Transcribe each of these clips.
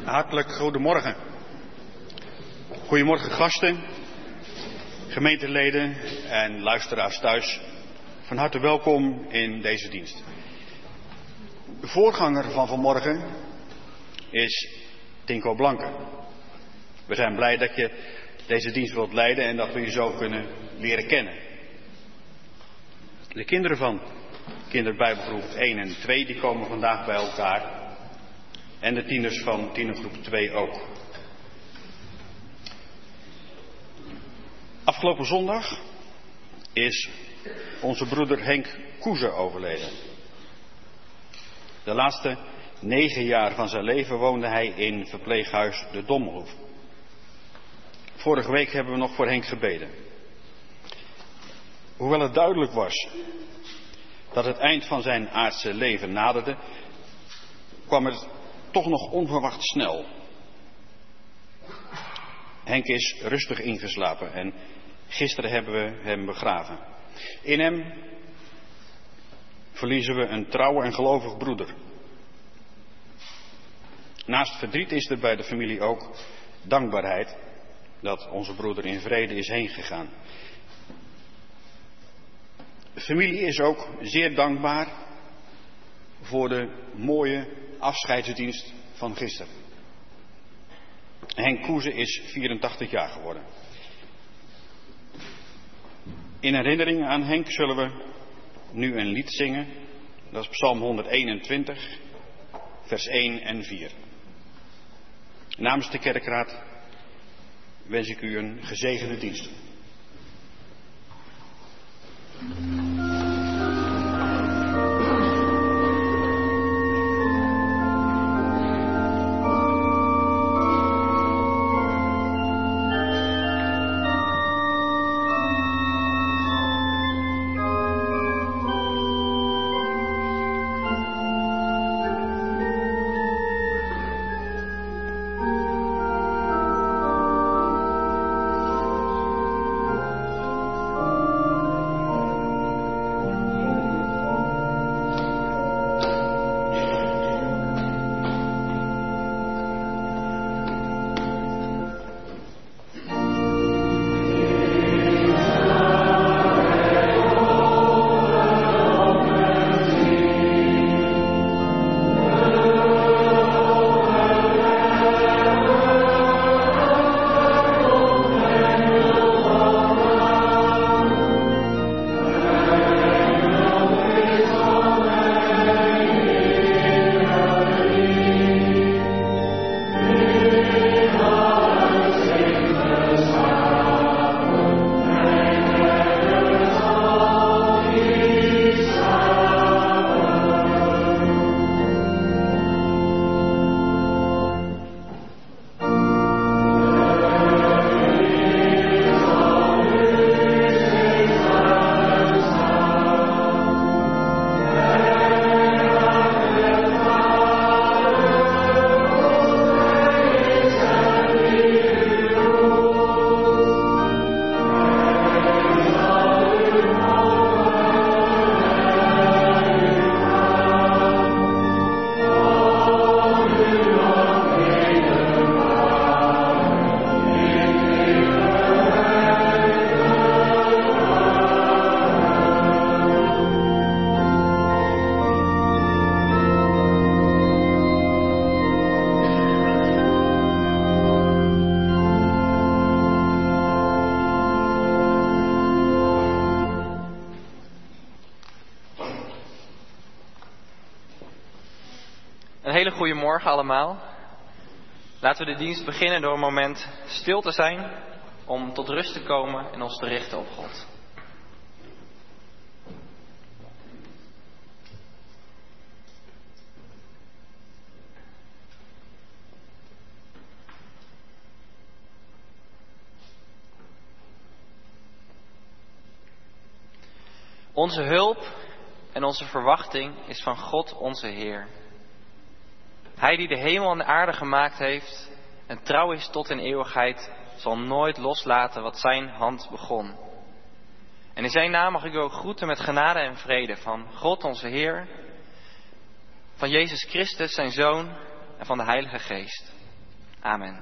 Hartelijk goedemorgen. Goedemorgen gasten, gemeenteleden en luisteraars thuis. Van harte welkom in deze dienst. De voorganger van vanmorgen is Tinko Blanke. We zijn blij dat je deze dienst wilt leiden en dat we je zo kunnen leren kennen. De kinderen van kinderbijbelgroep 1 en 2 die komen vandaag bij elkaar. En de tieners van tienergroep 2 ook. Afgelopen zondag is onze broeder Henk Koeze overleden. De laatste 9 jaar van zijn leven woonde hij in verpleeghuis De Domhoef. Vorige week hebben we nog voor Henk gebeden. Hoewel het duidelijk was dat het eind van zijn aardse leven naderde, kwam het toch nog onverwacht snel. Henk is rustig ingeslapen en gisteren hebben we hem begraven. In hem verliezen we een trouwe en gelovig broeder. Naast verdriet is er bij de familie ook dankbaarheid dat onze broeder in vrede is heen gegaan. De familie is ook zeer dankbaar voor de mooie afscheidsdienst van gisteren. Henk Koeze is 84 jaar geworden. In herinnering aan Henk zullen we nu een lied zingen. Dat is Psalm 121, vers 1 en 4. Namens de kerkraad wens ik u een gezegende dienst. Goedemorgen allemaal. Laten we de dienst beginnen door een moment stil te zijn om tot rust te komen en ons te richten op God. Onze hulp en onze verwachting is van God onze Heer. Hij die de hemel en de aarde gemaakt heeft en trouw is tot in eeuwigheid, zal nooit loslaten wat zijn hand begon. En in zijn naam mag ik u ook groeten met genade en vrede van God onze Heer, van Jezus Christus zijn Zoon en van de Heilige Geest. Amen.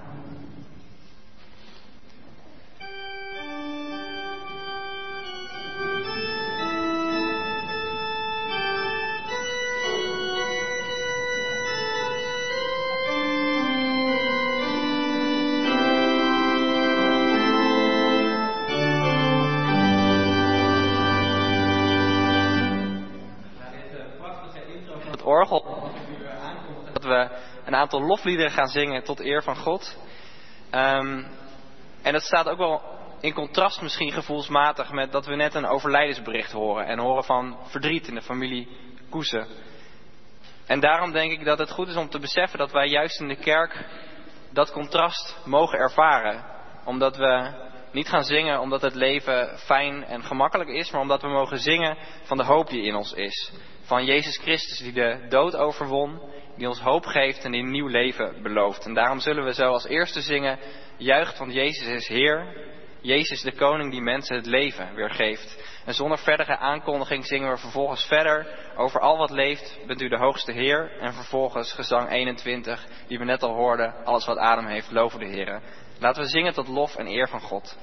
Orgel dat we een aantal lofliederen gaan zingen tot eer van God. En dat staat ook wel in contrast misschien gevoelsmatig met dat we net een overlijdensbericht horen en horen van verdriet in de familie Koesen. En daarom denk ik dat het goed is om te beseffen dat wij juist in de kerk dat contrast mogen ervaren. Omdat we niet gaan zingen omdat het leven fijn en gemakkelijk is, maar omdat we mogen zingen van de hoop die in ons is. Van Jezus Christus die de dood overwon, die ons hoop geeft en die een nieuw leven belooft. En daarom zullen we zo als eerste zingen, juicht want Jezus is Heer, Jezus de Koning die mensen het leven weer geeft. En zonder verdere aankondiging zingen we vervolgens verder, over al wat leeft bent u de hoogste Heer. En vervolgens gezang 21, die we net al hoorden, alles wat adem heeft, loven de Heer. Laten we zingen tot lof en eer van God.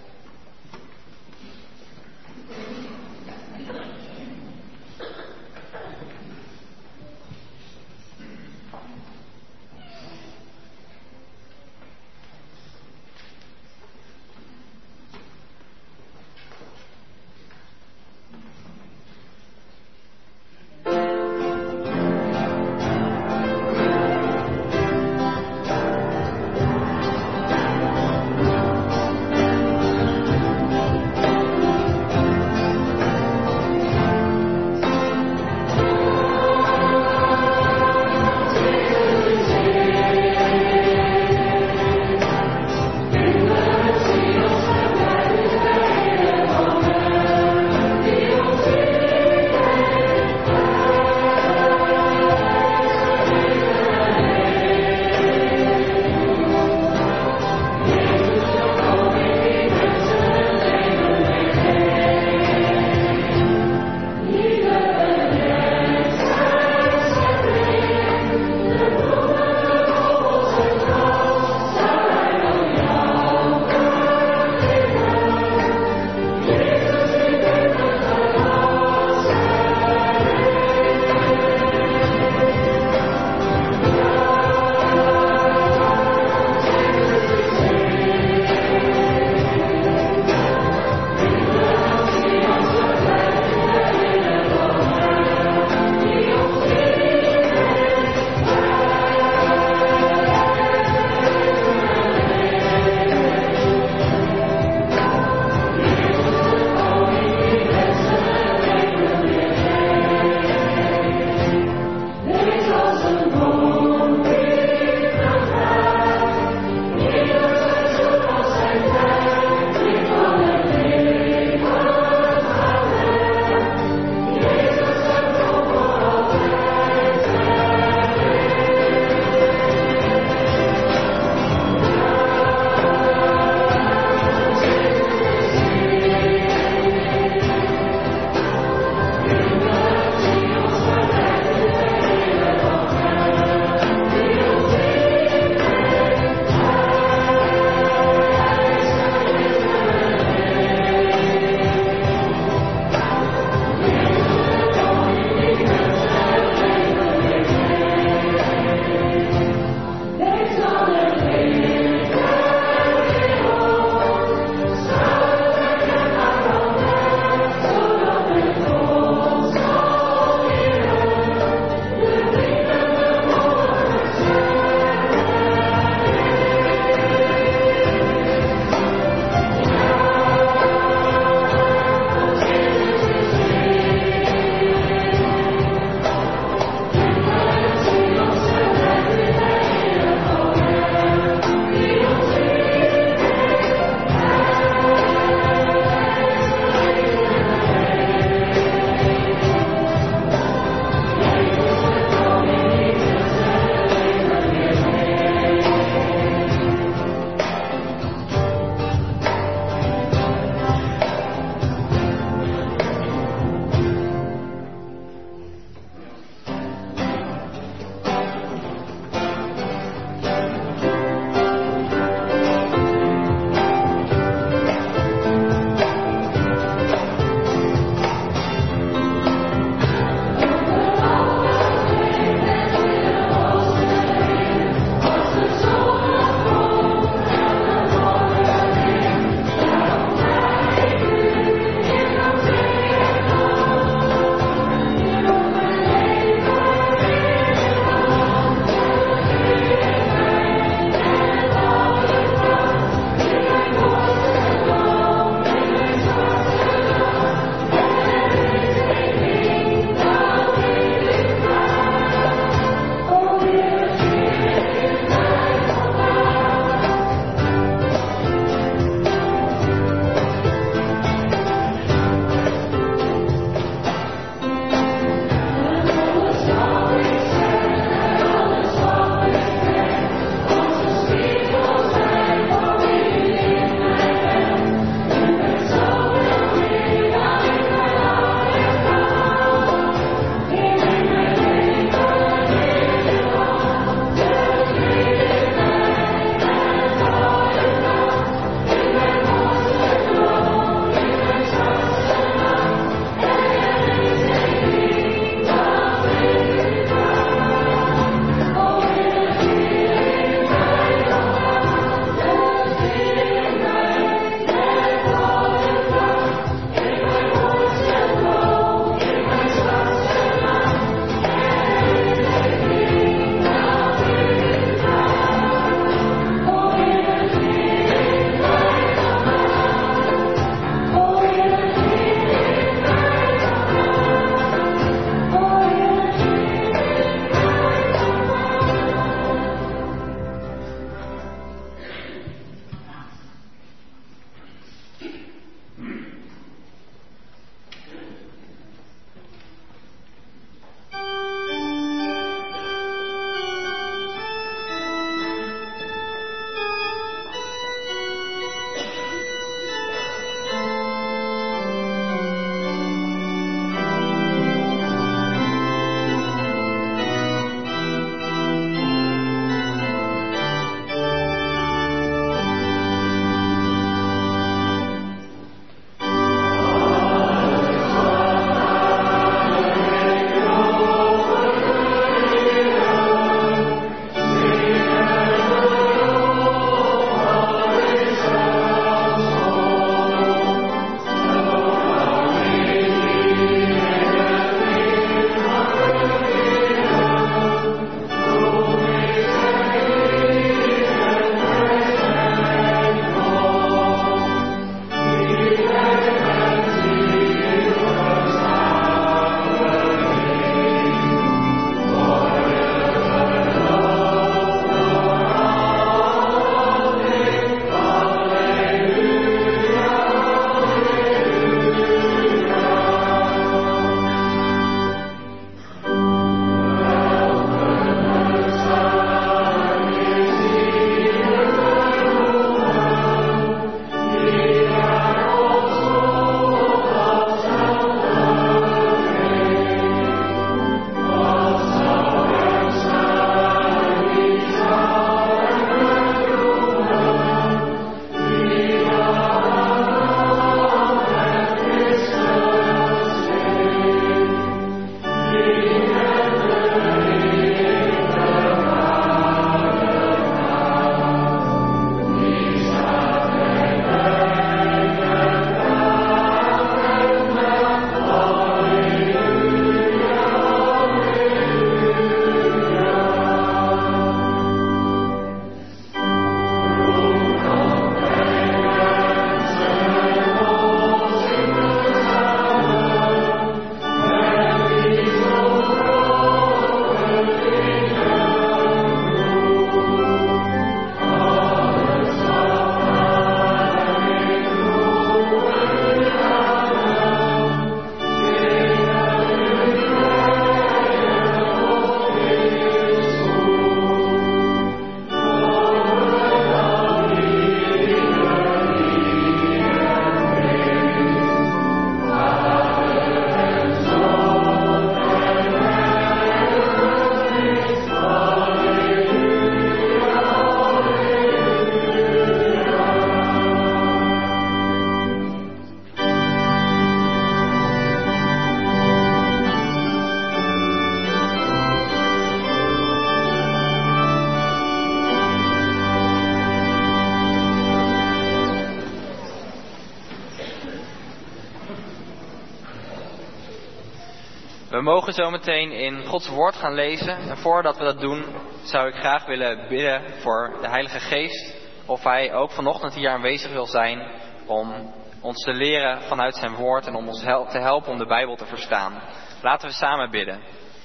We mogen zo meteen in Gods woord gaan lezen. En voordat we dat doen, zou ik graag willen bidden voor de Heilige Geest. Of Hij ook vanochtend hier aanwezig wil zijn om ons te leren vanuit zijn woord en om ons te helpen om de Bijbel te verstaan. Laten we samen bidden.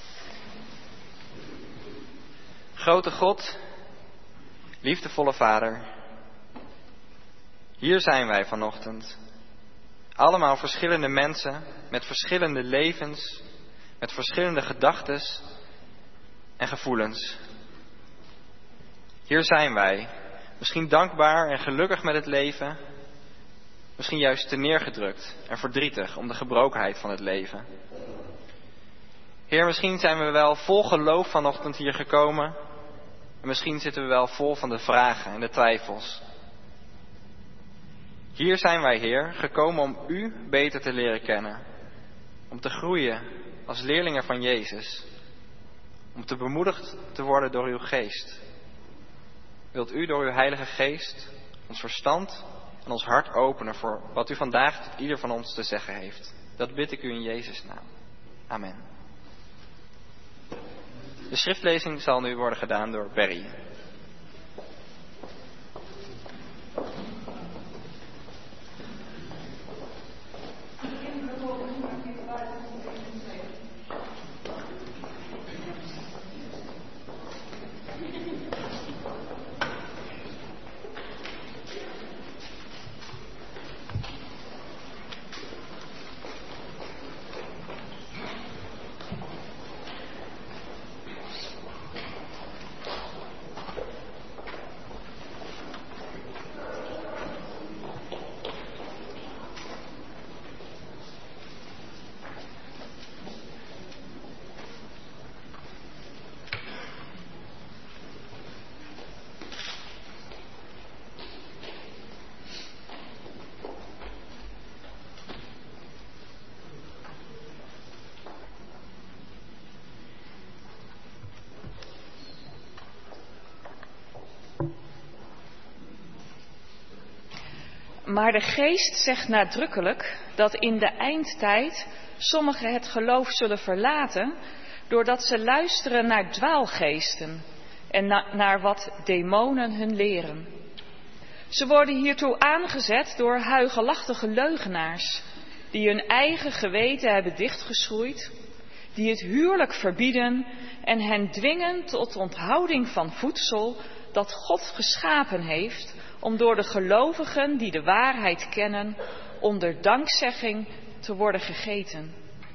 Grote God, liefdevolle Vader, hier zijn wij vanochtend. Allemaal verschillende mensen met verschillende levens, met verschillende gedachtes en gevoelens. Hier zijn wij, misschien dankbaar en gelukkig met het leven, misschien juist te neergedrukt en verdrietig om de gebrokenheid van het leven. Heer, misschien zijn we wel vol geloof vanochtend hier gekomen en misschien zitten we wel vol van de vragen en de twijfels. Hier zijn wij, Heer, gekomen om U beter te leren kennen, om te groeien als leerlingen van Jezus, om te bemoedigd te worden door Uw Geest. Wilt U door Uw Heilige Geest ons verstand en ons hart openen voor wat U vandaag tot ieder van ons te zeggen heeft. Dat bid ik U in Jezus' naam. Amen. De schriftlezing zal nu worden gedaan door Berry. Maar de Geest zegt nadrukkelijk dat in de eindtijd sommigen het geloof zullen verlaten, doordat ze luisteren naar dwaalgeesten en naar wat demonen hun leren. Ze worden hiertoe aangezet door huigelachtige leugenaars, die hun eigen geweten hebben dichtgeschroeid, die het huwelijk verbieden en hen dwingen tot onthouding van voedsel dat God geschapen heeft, om door de gelovigen die de waarheid kennen, onder dankzegging te worden gegeten.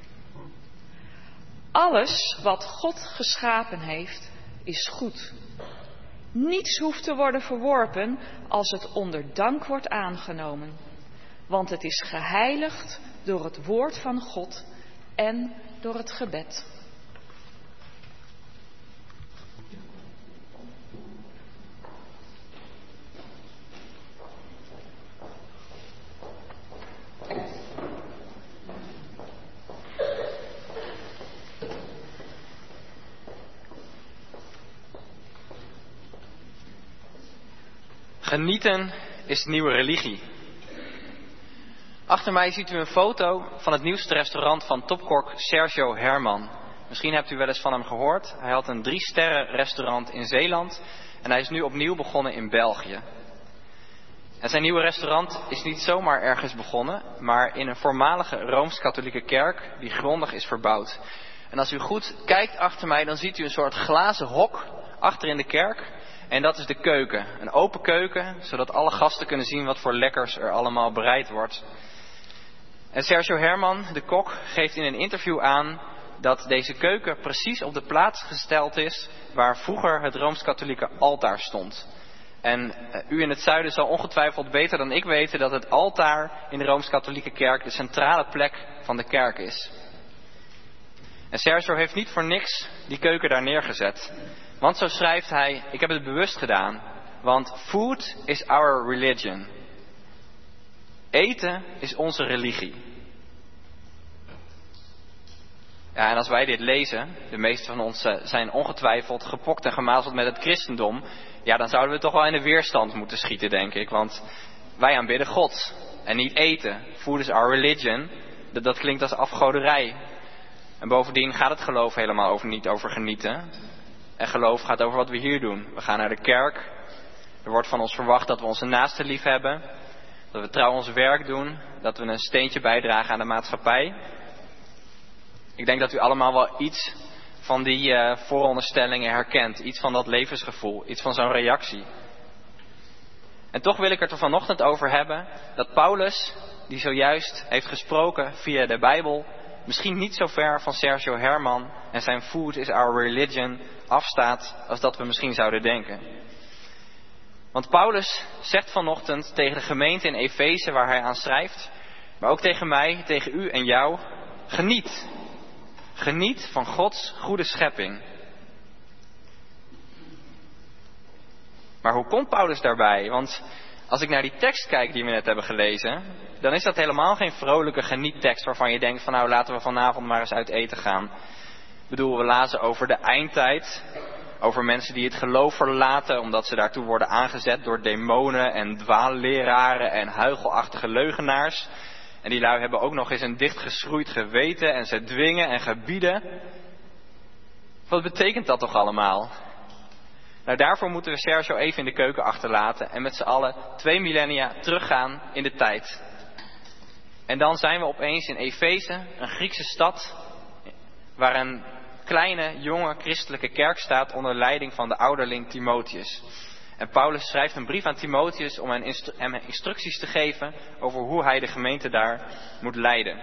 Alles wat God geschapen heeft, is goed. Niets hoeft te worden verworpen als het onder dank wordt aangenomen, want het is geheiligd door het woord van God en door het gebed. Genieten is de nieuwe religie. Achter mij ziet u een foto van het nieuwste restaurant van topkok Sergio Herman. Misschien hebt u wel eens van hem gehoord. Hij had een 3-sterren restaurant in Zeeland en hij is nu opnieuw begonnen in België. En zijn nieuwe restaurant is niet zomaar ergens begonnen, maar in een voormalige Rooms-Katholieke kerk die grondig is verbouwd. En als u goed kijkt achter mij, dan ziet u een soort glazen hok achter in de kerk. En dat is de keuken. Een open keuken, zodat alle gasten kunnen zien wat voor lekkers er allemaal bereid wordt. En Sergio Herman, de kok, geeft in een interview aan dat deze keuken precies op de plaats gesteld is waar vroeger het Rooms-Katholieke altaar stond. En u in het zuiden zal ongetwijfeld beter dan ik weten dat het altaar in de Rooms-Katholieke kerk de centrale plek van de kerk is. En Sergio heeft niet voor niks die keuken daar neergezet. Want zo schrijft hij, ik heb het bewust gedaan, want food is our religion. Eten is onze religie. Ja, en als wij dit lezen, de meeste van ons zijn ongetwijfeld gepokt en gemazeld met het christendom, ja, dan zouden we toch wel in de weerstand moeten schieten, denk ik. Want wij aanbidden God en niet eten. Food is our religion, dat klinkt als afgoderij. En bovendien gaat het geloof helemaal niet over genieten. En geloof gaat over wat we hier doen. We gaan naar de kerk. Er wordt van ons verwacht dat we onze naasten lief hebben. Dat we trouw ons werk doen. Dat we een steentje bijdragen aan de maatschappij. Ik denk dat u allemaal wel iets van die vooronderstellingen herkent. Iets van dat levensgevoel. Iets van zo'n reactie. En toch wil ik het er vanochtend over hebben dat Paulus, die zojuist heeft gesproken via de Bijbel, misschien niet zo ver van Sergio Herman en zijn Food is Our Religion afstaat als dat we misschien zouden denken. Want Paulus zegt vanochtend tegen de gemeente in Efeze waar hij aan schrijft, maar ook tegen mij, tegen u en jou, geniet. Geniet van Gods goede schepping. Maar hoe komt Paulus daarbij? Want als ik naar die tekst kijk die we net hebben gelezen, dan is dat helemaal geen vrolijke geniettekst waarvan je denkt van nou laten we vanavond maar eens uit eten gaan. Ik bedoel, we lazen over de eindtijd, over mensen die het geloof verlaten omdat ze daartoe worden aangezet door demonen en dwaalleraren en huichelachtige leugenaars. En die lui hebben ook nog eens een dichtgeschroeid geweten en ze dwingen en gebieden. Wat betekent dat toch allemaal? Nou, daarvoor moeten we Sergio even in de keuken achterlaten en met z'n allen 2 millennia teruggaan in de tijd. En dan zijn we opeens in Efeze, een Griekse stad, waar een kleine, jonge christelijke kerk staat onder leiding van de ouderling Timotheus. En Paulus schrijft een brief aan Timotheus om hem instructies te geven over hoe hij de gemeente daar moet leiden.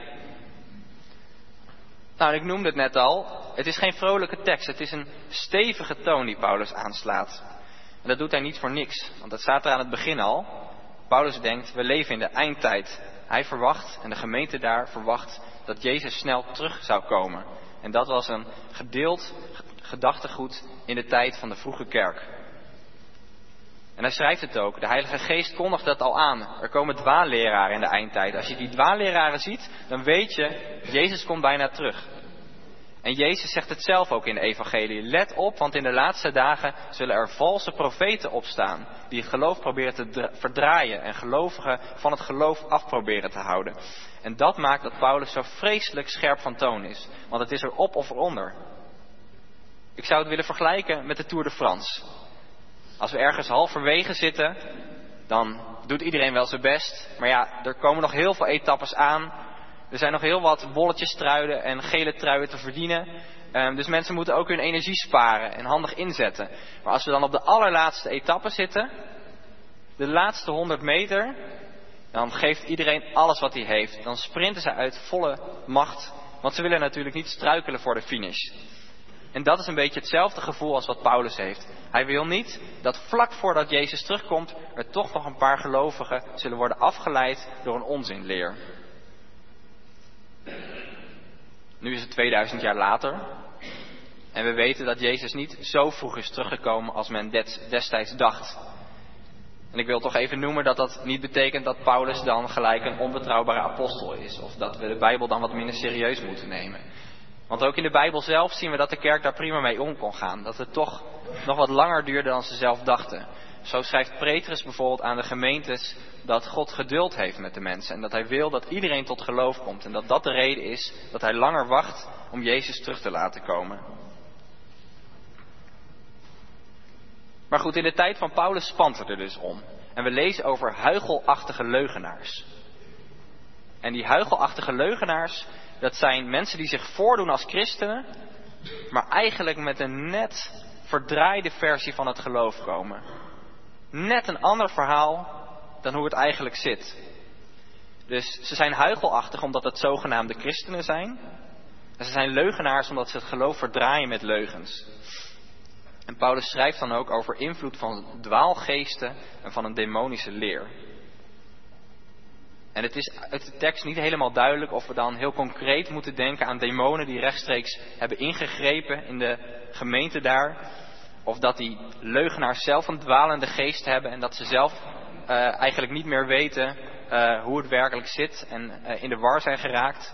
Nou, ik noemde het net al, het is geen vrolijke tekst, het is een stevige toon die Paulus aanslaat. En dat doet hij niet voor niks, want dat staat er aan het begin al. Paulus denkt, we leven in de eindtijd. Hij verwacht, en de gemeente daar verwacht, dat Jezus snel terug zou komen. En dat was een gedeeld gedachtegoed in de tijd van de vroege kerk. En hij schrijft het ook. De Heilige Geest kondigt dat al aan. Er komen dwaalleraren in de eindtijd. Als je die dwaalleraren ziet, dan weet je, Jezus komt bijna terug. En Jezus zegt het zelf ook in de evangelie. Let op, want in de laatste dagen zullen er valse profeten opstaan. Die het geloof proberen te verdraaien en gelovigen van het geloof af proberen te houden. En dat maakt dat Paulus zo vreselijk scherp van toon is. Want het is er op of eronder. Ik zou het willen vergelijken met de Tour de France. Als we ergens halverwege zitten, dan doet iedereen wel zijn best. Maar ja, er komen nog heel veel etappes aan. Er zijn nog heel wat bolletjestruiden en gele truien te verdienen. Dus mensen moeten ook hun energie sparen en handig inzetten. Maar als we dan op de allerlaatste etappe zitten, de laatste 100 meter, dan geeft iedereen alles wat hij heeft. Dan sprinten ze uit volle macht, want ze willen natuurlijk niet struikelen voor de finish. En dat is een beetje hetzelfde gevoel als wat Paulus heeft. Hij wil niet dat vlak voordat Jezus terugkomt, er toch nog een paar gelovigen zullen worden afgeleid door een onzinleer. Nu is het 2000 jaar later. En we weten dat Jezus niet zo vroeg is teruggekomen als men destijds dacht. En ik wil toch even noemen dat dat niet betekent dat Paulus dan gelijk een onbetrouwbare apostel is. Of dat we de Bijbel dan wat minder serieus moeten nemen. Want ook in de Bijbel zelf zien we dat de kerk daar prima mee om kon gaan. Dat het toch nog wat langer duurde dan ze zelf dachten. Zo schrijft Petrus bijvoorbeeld aan de gemeentes dat God geduld heeft met de mensen. En dat hij wil dat iedereen tot geloof komt. En dat dat de reden is dat hij langer wacht om Jezus terug te laten komen. Maar goed, in de tijd van Paulus spant het er dus om. En we lezen over huichelachtige leugenaars. En die huichelachtige leugenaars, dat zijn mensen die zich voordoen als christenen, maar eigenlijk met een net verdraaide versie van het geloof komen. Net een ander verhaal dan hoe het eigenlijk zit. Dus ze zijn huichelachtig omdat het zogenaamde christenen zijn. En ze zijn leugenaars omdat ze het geloof verdraaien met leugens. En Paulus schrijft dan ook over invloed van dwaalgeesten en van een demonische leer. En het is uit de tekst niet helemaal duidelijk of we dan heel concreet moeten denken aan demonen die rechtstreeks hebben ingegrepen in de gemeente daar. Of dat die leugenaars zelf een dwalende geest hebben en dat ze zelf eigenlijk niet meer weten hoe het werkelijk zit en in de war zijn geraakt.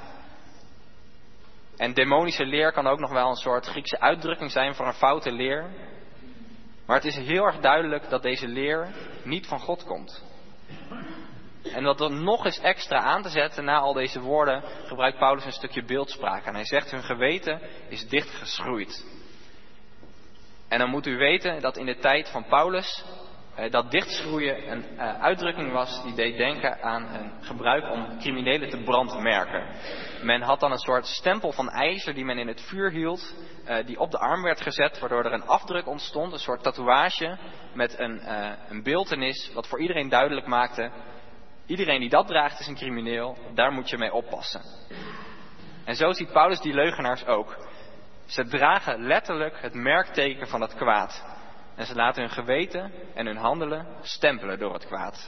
En demonische leer kan ook nog wel een soort Griekse uitdrukking zijn voor een foute leer. Maar het is heel erg duidelijk dat deze leer niet van God komt. En dat dan nog eens extra aan te zetten na al deze woorden, gebruikt Paulus een stukje beeldspraak. En hij zegt, hun geweten is dichtgeschroeid. En dan moet u weten dat in de tijd van Paulus dat dichtschroeien een uitdrukking was die deed denken aan een gebruik om criminelen te brandmerken. Men had dan een soort stempel van ijzer die men in het vuur hield, die op de arm werd gezet, waardoor er een afdruk ontstond, een soort tatoeage met een beeltenis, wat voor iedereen duidelijk maakte, iedereen die dat draagt is een crimineel, daar moet je mee oppassen. En zo ziet Paulus die leugenaars ook. Ze dragen letterlijk het merkteken van het kwaad. En ze laten hun geweten en hun handelen stempelen door het kwaad.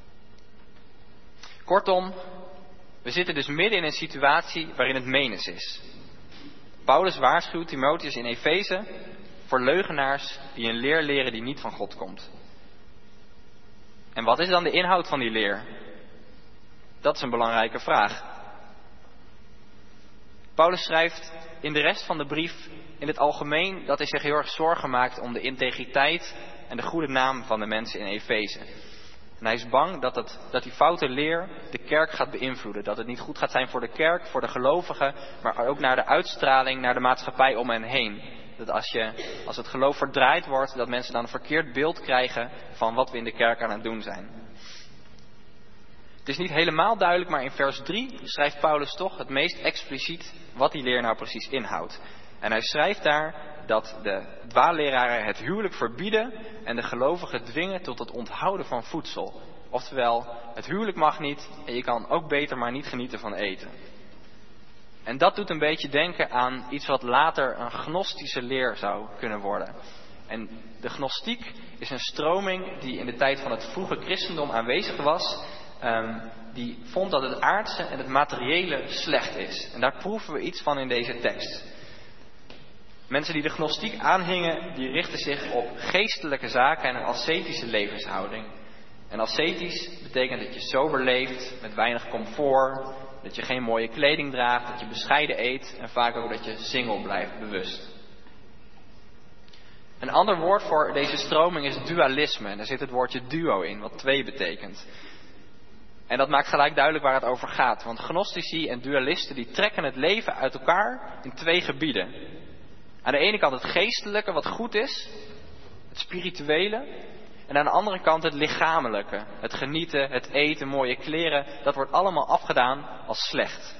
Kortom, we zitten dus midden in een situatie waarin het menens is. Paulus waarschuwt Timotheus in Efeze voor leugenaars die een leer leren die niet van God komt. En wat is dan de inhoud van die leer? Dat is een belangrijke vraag. Paulus schrijft in de rest van de brief in het algemeen dat hij zich heel erg zorgen maakt om de integriteit en de goede naam van de mensen in Efeze. En hij is bang dat die foute leer de kerk gaat beïnvloeden. Dat het niet goed gaat zijn voor de kerk, voor de gelovigen, maar ook naar de uitstraling, naar de maatschappij om hen heen. Dat als het geloof verdraaid wordt, dat mensen dan een verkeerd beeld krijgen van wat we in de kerk aan het doen zijn. Het is niet helemaal duidelijk, maar in vers 3 schrijft Paulus toch het meest expliciet wat die leer nou precies inhoudt. En hij schrijft daar dat de dwaalleraren het huwelijk verbieden en de gelovigen dwingen tot het onthouden van voedsel. Oftewel, het huwelijk mag niet en je kan ook beter maar niet genieten van eten. En dat doet een beetje denken aan iets wat later een gnostische leer zou kunnen worden. En de gnostiek is een stroming die in de tijd van het vroege christendom aanwezig was. Die vond dat het aardse en het materiële slecht is. En daar proeven we iets van in deze tekst. Mensen die de gnostiek aanhingen, die richten zich op geestelijke zaken en een ascetische levenshouding. En ascetisch betekent dat je sober leeft, met weinig comfort, dat je geen mooie kleding draagt, dat je bescheiden eet en vaak ook dat je single blijft, bewust. Een ander woord voor deze stroming is dualisme. En daar zit het woordje duo in, wat twee betekent. En dat maakt gelijk duidelijk waar het over gaat. Want gnostici en dualisten die trekken het leven uit elkaar in twee gebieden. Aan de ene kant het geestelijke, wat goed is, het spirituele. En aan de andere kant het lichamelijke, het genieten, het eten, mooie kleren. Dat wordt allemaal afgedaan als slecht.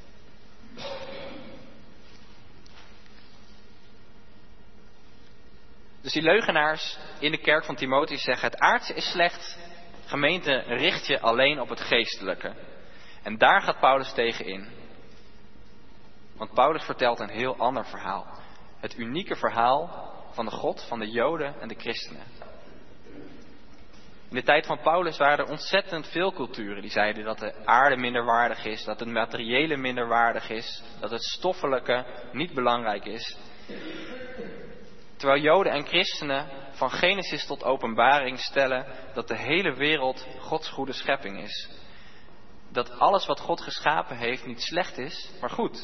Dus die leugenaars in de kerk van Timotheus zeggen: het aardse is slecht, gemeente richt je alleen op het geestelijke. En daar gaat Paulus tegen in. Want Paulus vertelt een heel ander verhaal. Het unieke verhaal van de God, van de Joden en de christenen. In de tijd van Paulus waren er ontzettend veel culturen die zeiden dat de aarde minder waardig is, dat het materiële minder waardig is, dat het stoffelijke niet belangrijk is. Terwijl Joden en christenen van Genesis tot Openbaring stellen dat de hele wereld Gods goede schepping is. Dat alles wat God geschapen heeft niet slecht is, maar goed.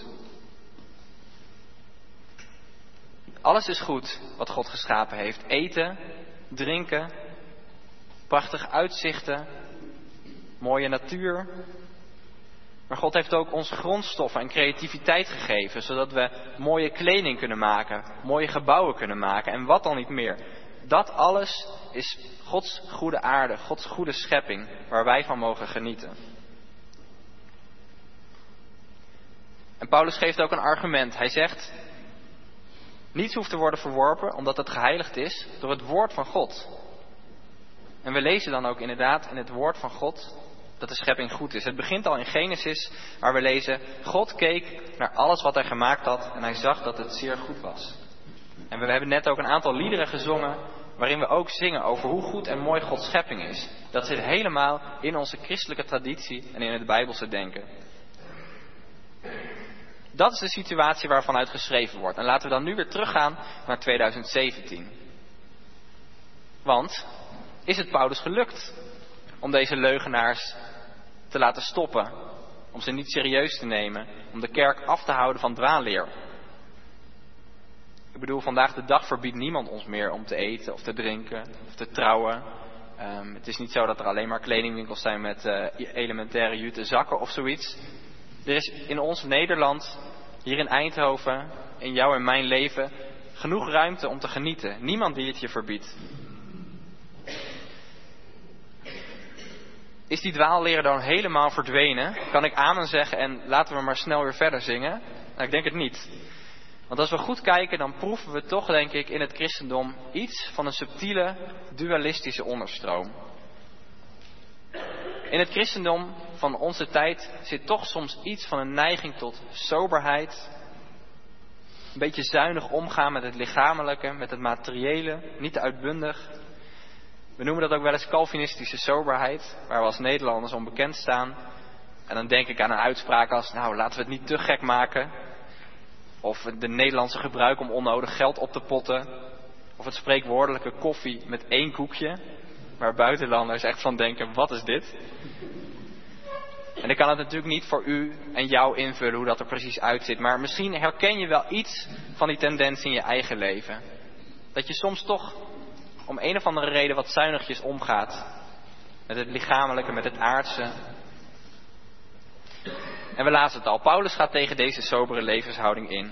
Alles is goed wat God geschapen heeft. Eten, drinken, prachtige uitzichten, mooie natuur. Maar God heeft ook ons grondstoffen en creativiteit gegeven, zodat we mooie kleding kunnen maken, mooie gebouwen kunnen maken en wat dan niet meer. Dat alles is Gods goede aarde, Gods goede schepping, waar wij van mogen genieten. En Paulus geeft ook een argument. Hij zegt: niets hoeft te worden verworpen omdat het geheiligd is door het woord van God. En we lezen dan ook inderdaad in het woord van God dat de schepping goed is. Het begint al in Genesis, waar we lezen: God keek naar alles wat hij gemaakt had en hij zag dat het zeer goed was. En we hebben net ook een aantal liederen gezongen waarin we ook zingen over hoe goed en mooi Gods schepping is. Dat zit helemaal in onze christelijke traditie en in het Bijbelse denken. Dat is de situatie waarvanuit geschreven wordt. En laten we dan nu weer teruggaan naar 2017. Want is het Paulus gelukt om deze leugenaars te laten stoppen, om ze niet serieus te nemen, om de kerk af te houden van dwaalleer? Ik bedoel, vandaag de dag verbiedt niemand ons meer om te eten of te drinken of te trouwen. Het is niet zo dat er alleen maar kledingwinkels zijn met elementaire jute zakken of zoiets. Er is in ons Nederland, hier in Eindhoven, in jouw en mijn leven, genoeg ruimte om te genieten. Niemand die het je verbiedt. Is die dwaalleraar dan helemaal verdwenen? Kan ik amen zeggen en laten we maar snel weer verder zingen? Nou, ik denk het niet. Want als we goed kijken, dan proeven we toch, denk ik, in het christendom iets van een subtiele, dualistische onderstroom. In het christendom van onze tijd zit toch soms iets van een neiging tot soberheid. Een beetje zuinig omgaan met het lichamelijke, met het materiële, niet te uitbundig. We noemen dat ook wel eens Calvinistische soberheid, waar we als Nederlanders onbekend staan. En dan denk ik aan een uitspraak als, nou, laten we het niet te gek maken. Of de Nederlandse gebruik om onnodig geld op te potten. Of het spreekwoordelijke koffie met 1 koekje. Waar buitenlanders echt van denken, wat is dit? En ik kan het natuurlijk niet voor u en jou invullen hoe dat er precies uitziet. Maar misschien herken je wel iets van die tendens in je eigen leven. Dat je soms toch om een of andere reden wat zuinigjes omgaat. Met het lichamelijke, met het aardse. En we lazen het al, Paulus gaat tegen deze sobere levenshouding in.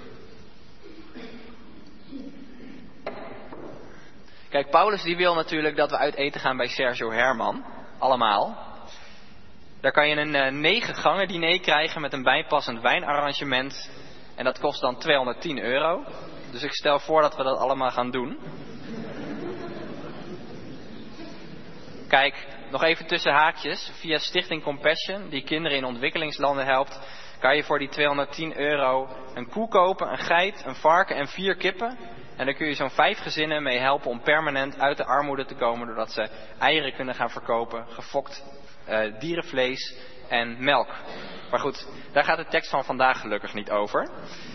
Kijk, Paulus die wil natuurlijk dat we uit eten gaan bij Sergio Herman. Allemaal. Daar kan je een 9 gangen diner krijgen met een bijpassend wijnarrangement. En dat kost dan €210. Dus ik stel voor dat we dat allemaal gaan doen. Kijk, nog even tussen haakjes. Via Stichting Compassion, die kinderen in ontwikkelingslanden helpt, kan je voor die €210 een koe kopen, een geit, een varken en 4 kippen. En dan kun je zo'n 5 gezinnen mee helpen om permanent uit de armoede te komen, doordat ze eieren kunnen gaan verkopen, gefokt dierenvlees en melk. Maar goed, daar gaat de tekst van vandaag gelukkig niet over.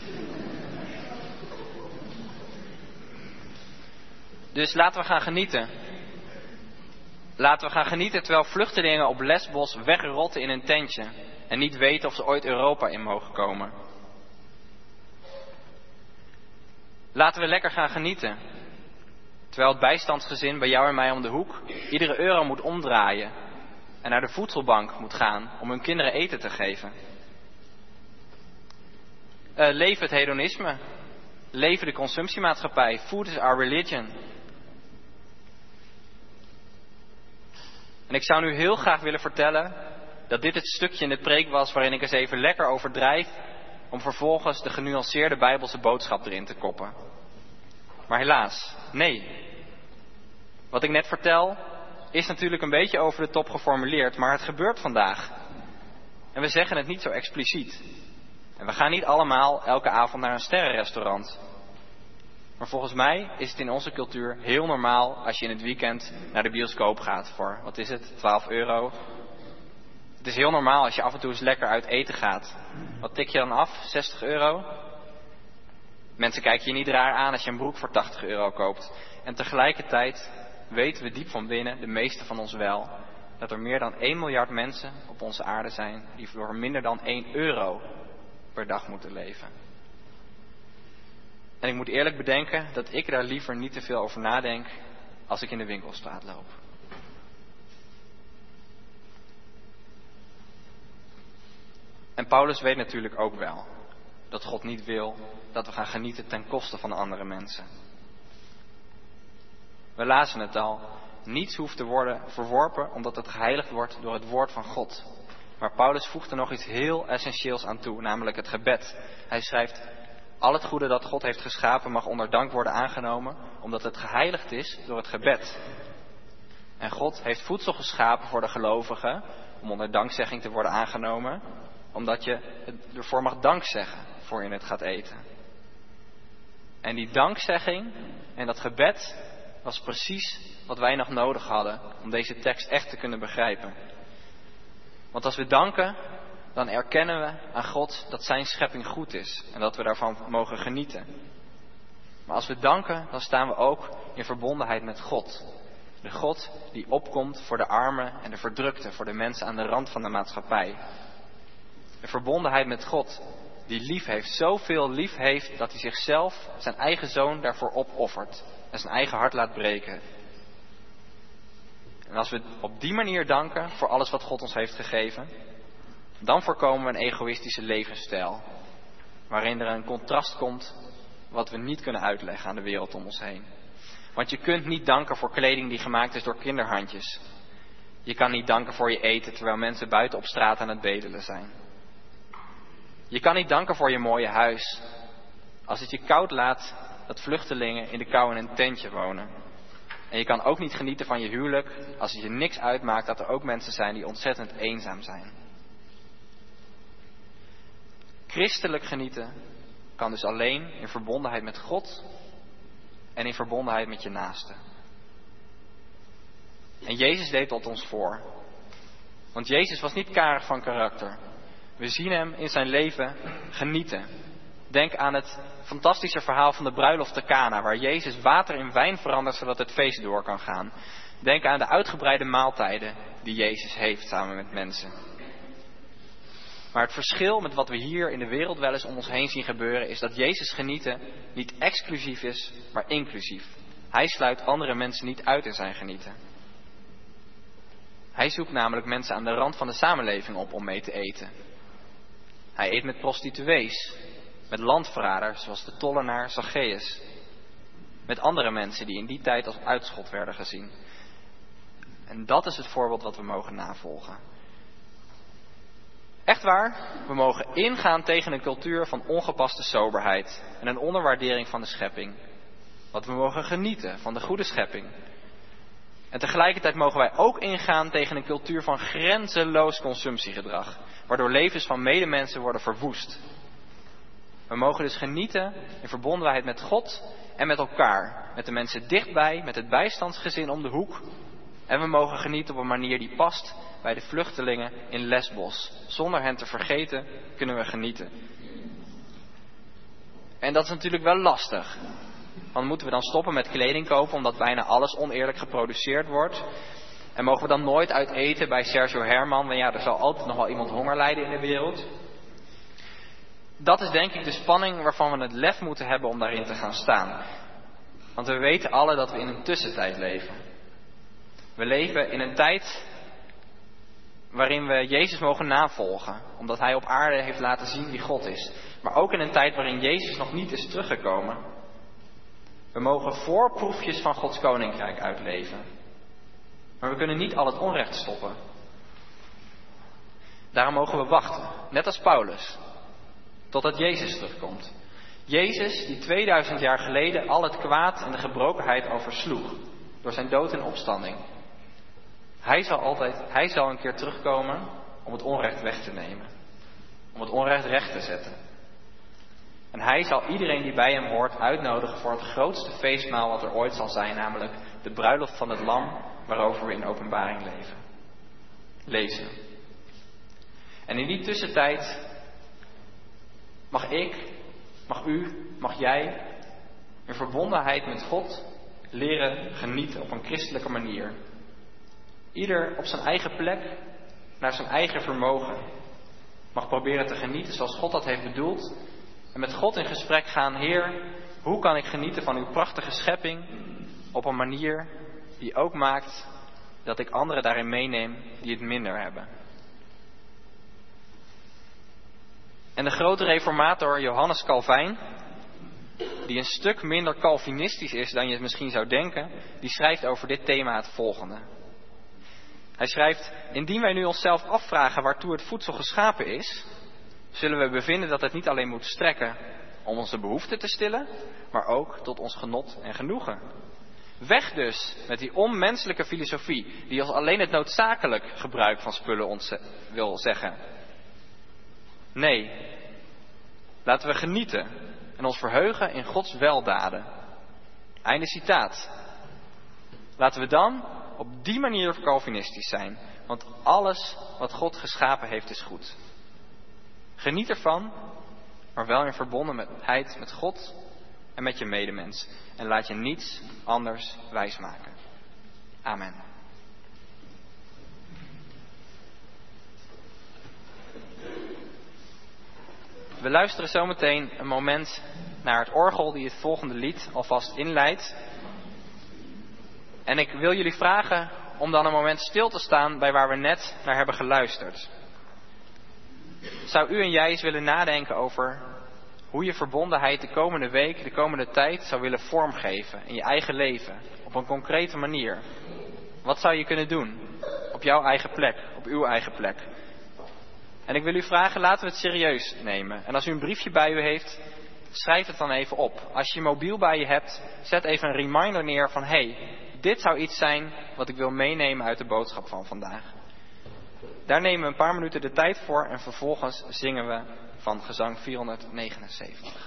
Dus laten we gaan genieten. Laten we gaan genieten terwijl vluchtelingen op Lesbos wegrotten in een tentje en niet weten of ze ooit Europa in mogen komen. Laten we lekker gaan genieten. Terwijl het bijstandsgezin bij jou en mij om de hoek iedere euro moet omdraaien en naar de voedselbank moet gaan om hun kinderen eten te geven. Leven het hedonisme. Leven de consumptiemaatschappij. Food is our religion. En ik zou nu heel graag willen vertellen dat dit het stukje in de preek was waarin ik eens even lekker overdrijf om vervolgens de genuanceerde Bijbelse boodschap erin te koppen. Maar helaas, nee. Wat ik net vertel is natuurlijk een beetje over de top geformuleerd, maar het gebeurt vandaag. En we zeggen het niet zo expliciet. En we gaan niet allemaal elke avond naar een sterrenrestaurant. Maar volgens mij is het in onze cultuur heel normaal als je in het weekend naar de bioscoop gaat voor, wat is het, €12. Het is heel normaal als je af en toe eens lekker uit eten gaat. Wat tik je dan af? €60? Mensen kijken je niet raar aan als je een broek voor €80 koopt. En tegelijkertijd weten we diep van binnen, de meeste van ons wel, dat er meer dan 1 miljard mensen op onze aarde zijn die voor minder dan €1 per dag moeten leven. En ik moet eerlijk bedenken dat ik daar liever niet te veel over nadenk als ik in de winkelstraat loop. En Paulus weet natuurlijk ook wel dat God niet wil dat we gaan genieten ten koste van andere mensen. We lazen het al. Niets hoeft te worden verworpen omdat het geheiligd wordt door het woord van God. Maar Paulus voegt er nog iets heel essentieels aan toe, namelijk het gebed. Hij schrijft, al het goede dat God heeft geschapen mag onder dank worden aangenomen, omdat het geheiligd is door het gebed. En God heeft voedsel geschapen voor de gelovigen, om onder dankzegging te worden aangenomen, omdat je ervoor mag dankzeggen voor je het gaat eten. En die dankzegging en dat gebed was precies wat wij nog nodig hadden om deze tekst echt te kunnen begrijpen. Want als we danken, dan erkennen we aan God dat zijn schepping goed is en dat we daarvan mogen genieten. Maar als we danken, dan staan we ook in verbondenheid met God. De God die opkomt voor de armen en de verdrukten, voor de mensen aan de rand van de maatschappij. De verbondenheid met God die lief heeft, zoveel lief heeft dat hij zichzelf, zijn eigen zoon, daarvoor opoffert en zijn eigen hart laat breken. En als we op die manier danken voor alles wat God ons heeft gegeven, dan voorkomen we een egoïstische levensstijl, waarin er een contrast komt wat we niet kunnen uitleggen aan de wereld om ons heen. Want je kunt niet danken voor kleding die gemaakt is door kinderhandjes. Je kan niet danken voor je eten terwijl mensen buiten op straat aan het bedelen zijn. Je kan niet danken voor je mooie huis als het je koud laat dat vluchtelingen in de kou in een tentje wonen. En je kan ook niet genieten van je huwelijk als het je niks uitmaakt dat er ook mensen zijn die ontzettend eenzaam zijn. Christelijk genieten kan dus alleen in verbondenheid met God en in verbondenheid met je naaste. En Jezus deed dat ons voor. Want Jezus was niet karig van karakter. We zien hem in zijn leven genieten. Denk aan het fantastische verhaal van de bruiloft te Kana, waar Jezus water in wijn verandert zodat het feest door kan gaan. Denk aan de uitgebreide maaltijden die Jezus heeft samen met mensen. Maar het verschil met wat we hier in de wereld wel eens om ons heen zien gebeuren, is dat Jezus genieten niet exclusief is, maar inclusief. Hij sluit andere mensen niet uit in zijn genieten. Hij zoekt namelijk mensen aan de rand van de samenleving op om mee te eten. Hij eet met prostituees, met landverraders zoals de tollenaar Zacchaeus, met andere mensen die in die tijd als uitschot werden gezien. En dat is het voorbeeld wat we mogen navolgen. Echt waar, we mogen ingaan tegen een cultuur van ongepaste soberheid en een onderwaardering van de schepping. Want we mogen genieten van de goede schepping. En tegelijkertijd mogen wij ook ingaan tegen een cultuur van grenzeloos consumptiegedrag, waardoor levens van medemensen worden verwoest. We mogen dus genieten in verbondenheid met God en met elkaar, met de mensen dichtbij, met het bijstandsgezin om de hoek. En we mogen genieten op een manier die past bij de vluchtelingen in Lesbos. Zonder hen te vergeten kunnen we genieten. En dat is natuurlijk wel lastig. Want moeten we dan stoppen met kleding kopen omdat bijna alles oneerlijk geproduceerd wordt? En mogen we dan nooit uit eten bij Sergio Herman? Want ja, er zal altijd nog wel iemand honger lijden in de wereld. Dat is denk ik de spanning waarvan we het lef moeten hebben om daarin te gaan staan. Want we weten alle dat we in een tussentijd leven. We leven in een tijd waarin we Jezus mogen navolgen, omdat hij op aarde heeft laten zien wie God is. Maar ook in een tijd waarin Jezus nog niet is teruggekomen. We mogen voorproefjes van Gods koninkrijk uitleven. Maar we kunnen niet al het onrecht stoppen. Daarom mogen we wachten, net als Paulus, totdat Jezus terugkomt. Jezus die 2000 jaar geleden al het kwaad en de gebrokenheid oversloeg door zijn dood en opstanding. Hij zal een keer terugkomen om het onrecht weg te nemen. Om het onrecht recht te zetten. En hij zal iedereen die bij hem hoort uitnodigen voor het grootste feestmaal wat er ooit zal zijn. Namelijk de bruiloft van het lam waarover we in Openbaring lezen. En in die tussentijd mag ik, mag u, mag jij in verbondenheid met God leren genieten op een christelijke manier. Ieder op zijn eigen plek, naar zijn eigen vermogen, mag proberen te genieten zoals God dat heeft bedoeld. En met God in gesprek gaan, Heer, hoe kan ik genieten van uw prachtige schepping op een manier die ook maakt dat ik anderen daarin meeneem die het minder hebben. En de grote reformator Johannes Calvijn, die een stuk minder Calvinistisch is dan je het misschien zou denken, die schrijft over dit thema het volgende. Hij schrijft: indien wij nu onszelf afvragen waartoe het voedsel geschapen is, zullen we bevinden dat het niet alleen moet strekken om onze behoeften te stillen, maar ook tot ons genot en genoegen. Weg dus met die onmenselijke filosofie die ons alleen het noodzakelijk gebruik van spullen wil zeggen. Nee, laten we genieten en ons verheugen in Gods weldaden. Einde citaat. Laten we dan op die manier Calvinistisch zijn, want alles wat God geschapen heeft is goed. Geniet ervan, maar wel in verbondenheid met God en met je medemens. En laat je niets anders wijsmaken. Amen. We luisteren zometeen een moment naar het orgel die het volgende lied alvast inleidt. En ik wil jullie vragen om dan een moment stil te staan bij waar we net naar hebben geluisterd. Zou u en jij eens willen nadenken over hoe je verbondenheid de komende week, de komende tijd zou willen vormgeven in je eigen leven, op een concrete manier? Wat zou je kunnen doen op jouw eigen plek, op uw eigen plek? En ik wil u vragen, laten we het serieus nemen. En als u een briefje bij u heeft, schrijf het dan even op. Als je je mobiel bij je hebt, zet even een reminder neer van dit zou iets zijn wat ik wil meenemen uit de boodschap van vandaag. Daar nemen we een paar minuten de tijd voor en vervolgens zingen we van gezang 479.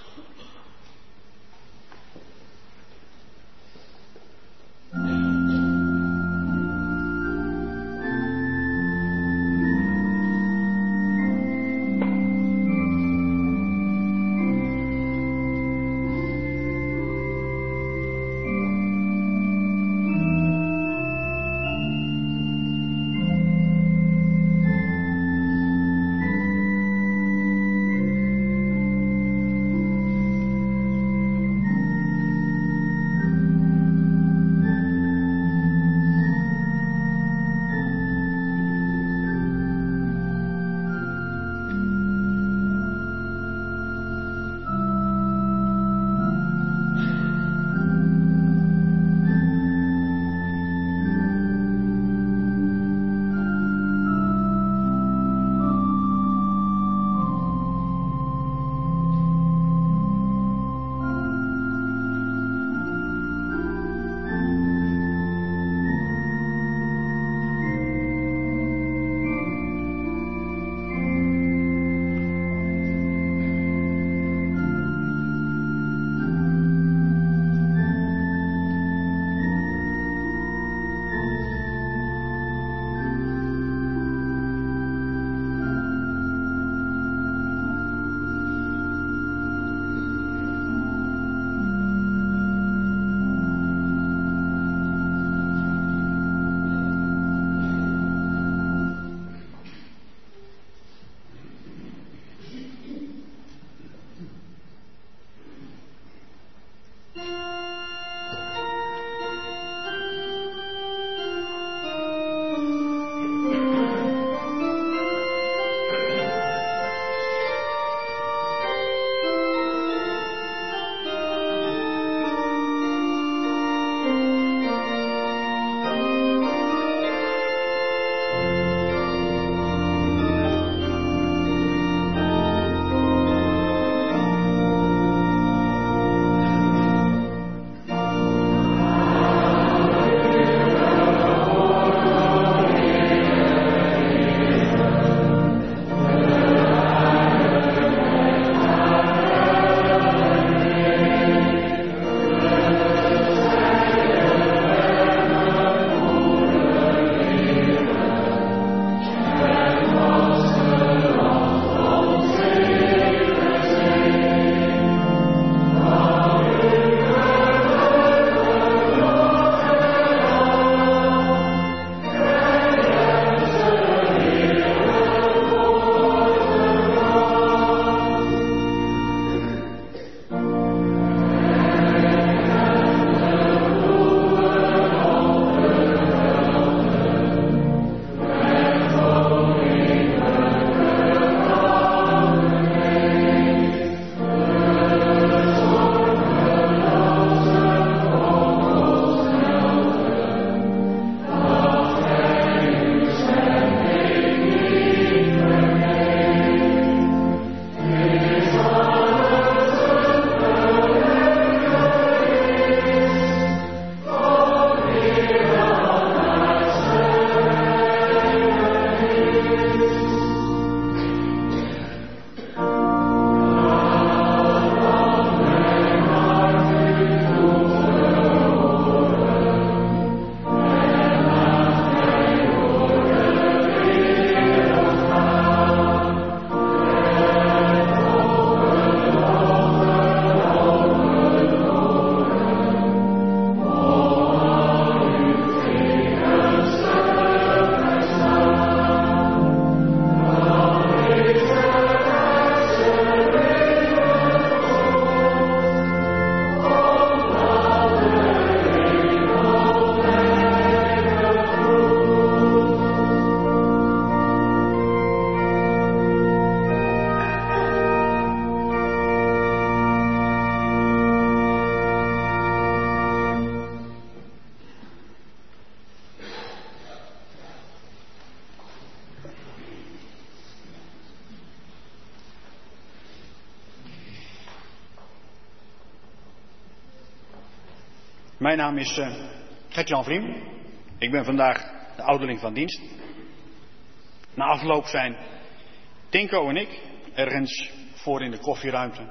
Mijn naam is Gert-Jan Vriem. Ik ben vandaag de ouderling van dienst. Na afloop zijn Tinko en ik ergens voor in de koffieruimte.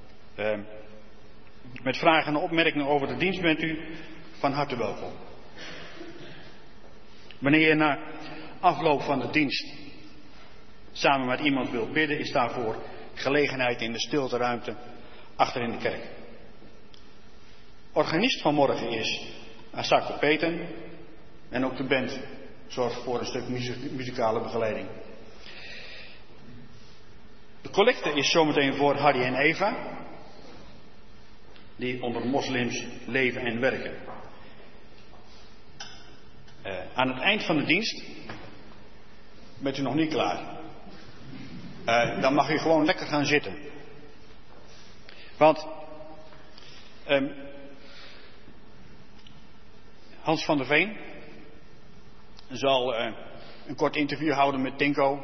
Met vragen en opmerkingen over de dienst bent u van harte welkom. Wanneer je na afloop van de dienst samen met iemand wilt bidden, is daarvoor gelegenheid in de stilteruimte achter in de kerk. Organist van morgen is Asako Peten en ook de band zorgt voor een stuk muzikale begeleiding. De collecte is zometeen voor Harry en Eva, die onder moslims leven en werken. Aan het eind van de dienst bent u nog niet klaar. Dan mag u gewoon lekker gaan zitten. Want Hans van der Veen zal een kort interview houden met Tinko.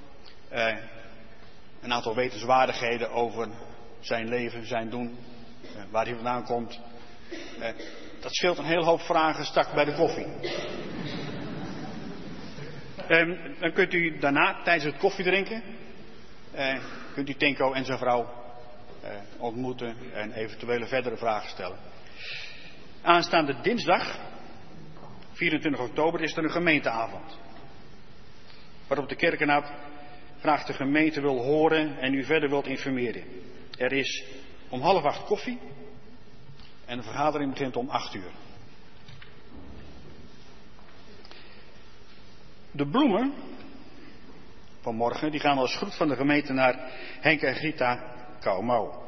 Een aantal wetenswaardigheden over zijn leven, zijn doen, waar hij vandaan komt. Dat scheelt een hele hoop vragen straks bij de koffie. Dan kunt u daarna, tijdens het koffiedrinken, kunt u Tinko en zijn vrouw ontmoeten en eventuele verdere vragen stellen. Aanstaande dinsdag, 24 oktober, is er een gemeenteavond. Waarop de kerkenraad graag de gemeente wil horen en u verder wilt informeren. Er is om 7:30 koffie en de vergadering begint om 8:00. De bloemen van morgen die gaan als groet van de gemeente naar Henk en Grita Kouwmouw.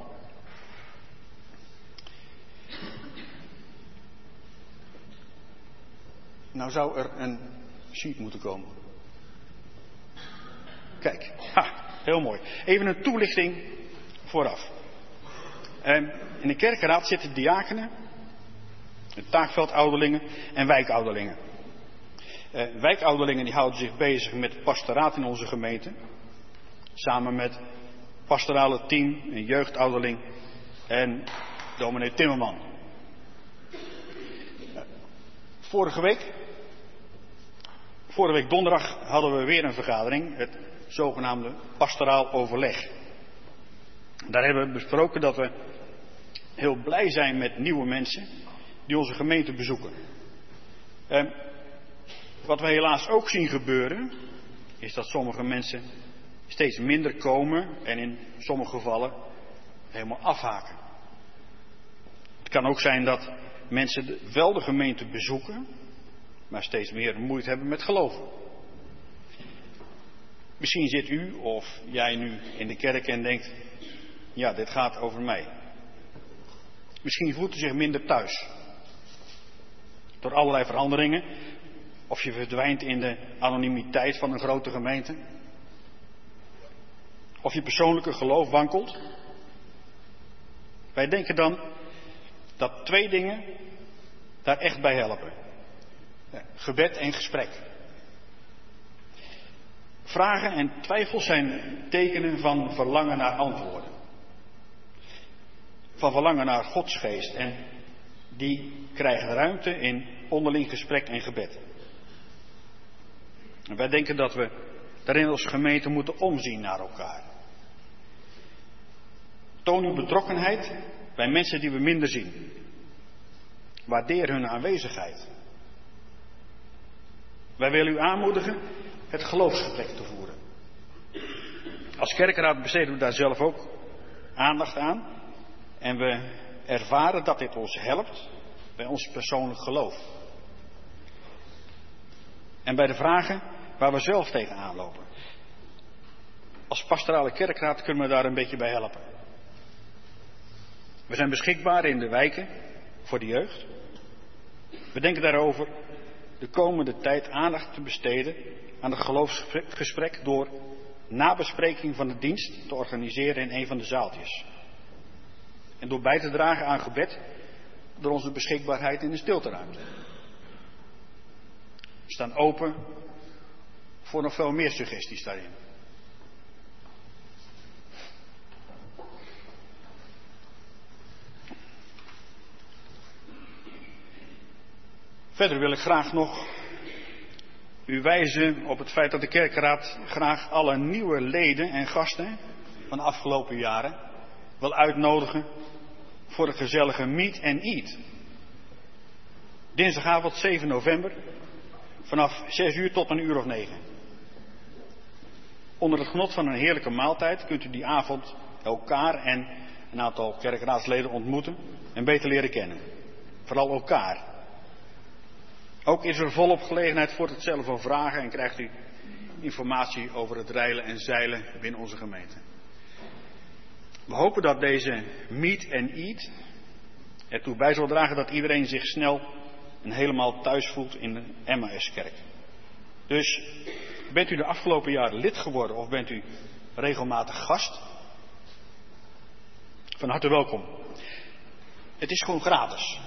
Nou zou er een sheet moeten komen. Kijk, heel mooi. Even een toelichting vooraf. In de kerkenraad zitten diakenen, taakveldouderlingen en wijkouderlingen. Wijkouderlingen die houden zich bezig met het pastoraat in onze gemeente. Samen met het pastorale team, een jeugdouderling en dominee Timmerman. Vorige week donderdag hadden we weer een vergadering, het zogenaamde pastoraal overleg. Daar hebben we besproken dat we heel blij zijn met nieuwe mensen die onze gemeente bezoeken. Wat we helaas ook zien gebeuren, is dat sommige mensen steeds minder komen en in sommige gevallen helemaal afhaken. Het kan ook zijn dat mensen wel de gemeente bezoeken, maar steeds meer moeite hebben met geloven. Misschien zit u of jij nu in de kerk en denkt, ja, dit gaat over mij. Misschien voelt u zich minder thuis. Door allerlei veranderingen. Of je verdwijnt in de anonimiteit van een grote gemeente. Of je persoonlijke geloof wankelt. Wij denken dan dat 2 dingen daar echt bij helpen. Gebed en gesprek. Vragen en twijfels zijn tekenen van verlangen naar antwoorden. Van verlangen naar Gods geest. En die krijgen ruimte in onderling gesprek en gebed. En wij denken dat we daarin als gemeente moeten omzien naar elkaar. Toon uw betrokkenheid bij mensen die we minder zien. Waardeer hun aanwezigheid. Wij willen u aanmoedigen het geloofsgesprek te voeren. Als kerkenraad besteden we daar zelf ook aandacht aan. En we ervaren dat dit ons helpt bij ons persoonlijk geloof. En bij de vragen waar we zelf tegenaan lopen. Als pastorale kerkraad kunnen we daar een beetje bij helpen. We zijn beschikbaar in de wijken voor de jeugd. We denken daarover de komende tijd aandacht te besteden aan het geloofsgesprek door nabespreking van de dienst te organiseren in een van de zaaltjes. En door bij te dragen aan gebed door onze beschikbaarheid in de stilteruimte. We staan open voor nog veel meer suggesties daarin. Verder wil ik graag nog u wijzen op het feit dat de kerkenraad graag alle nieuwe leden en gasten van de afgelopen jaren wil uitnodigen voor een gezellige meet and eat. Dinsdagavond 7 november vanaf 6 uur tot 9 uur. Onder het genot van een heerlijke maaltijd kunt u die avond elkaar en een aantal kerkenraadsleden ontmoeten en beter leren kennen. Vooral elkaar. Ook is er volop gelegenheid voor het stellen van vragen en krijgt u informatie over het reilen en zeilen binnen onze gemeente. We hopen dat deze meet and eat ertoe bij zal dragen dat iedereen zich snel en helemaal thuis voelt in de Emmauskerk. Dus bent u de afgelopen jaren lid geworden of bent u regelmatig gast? Van harte welkom. Het is gewoon gratis.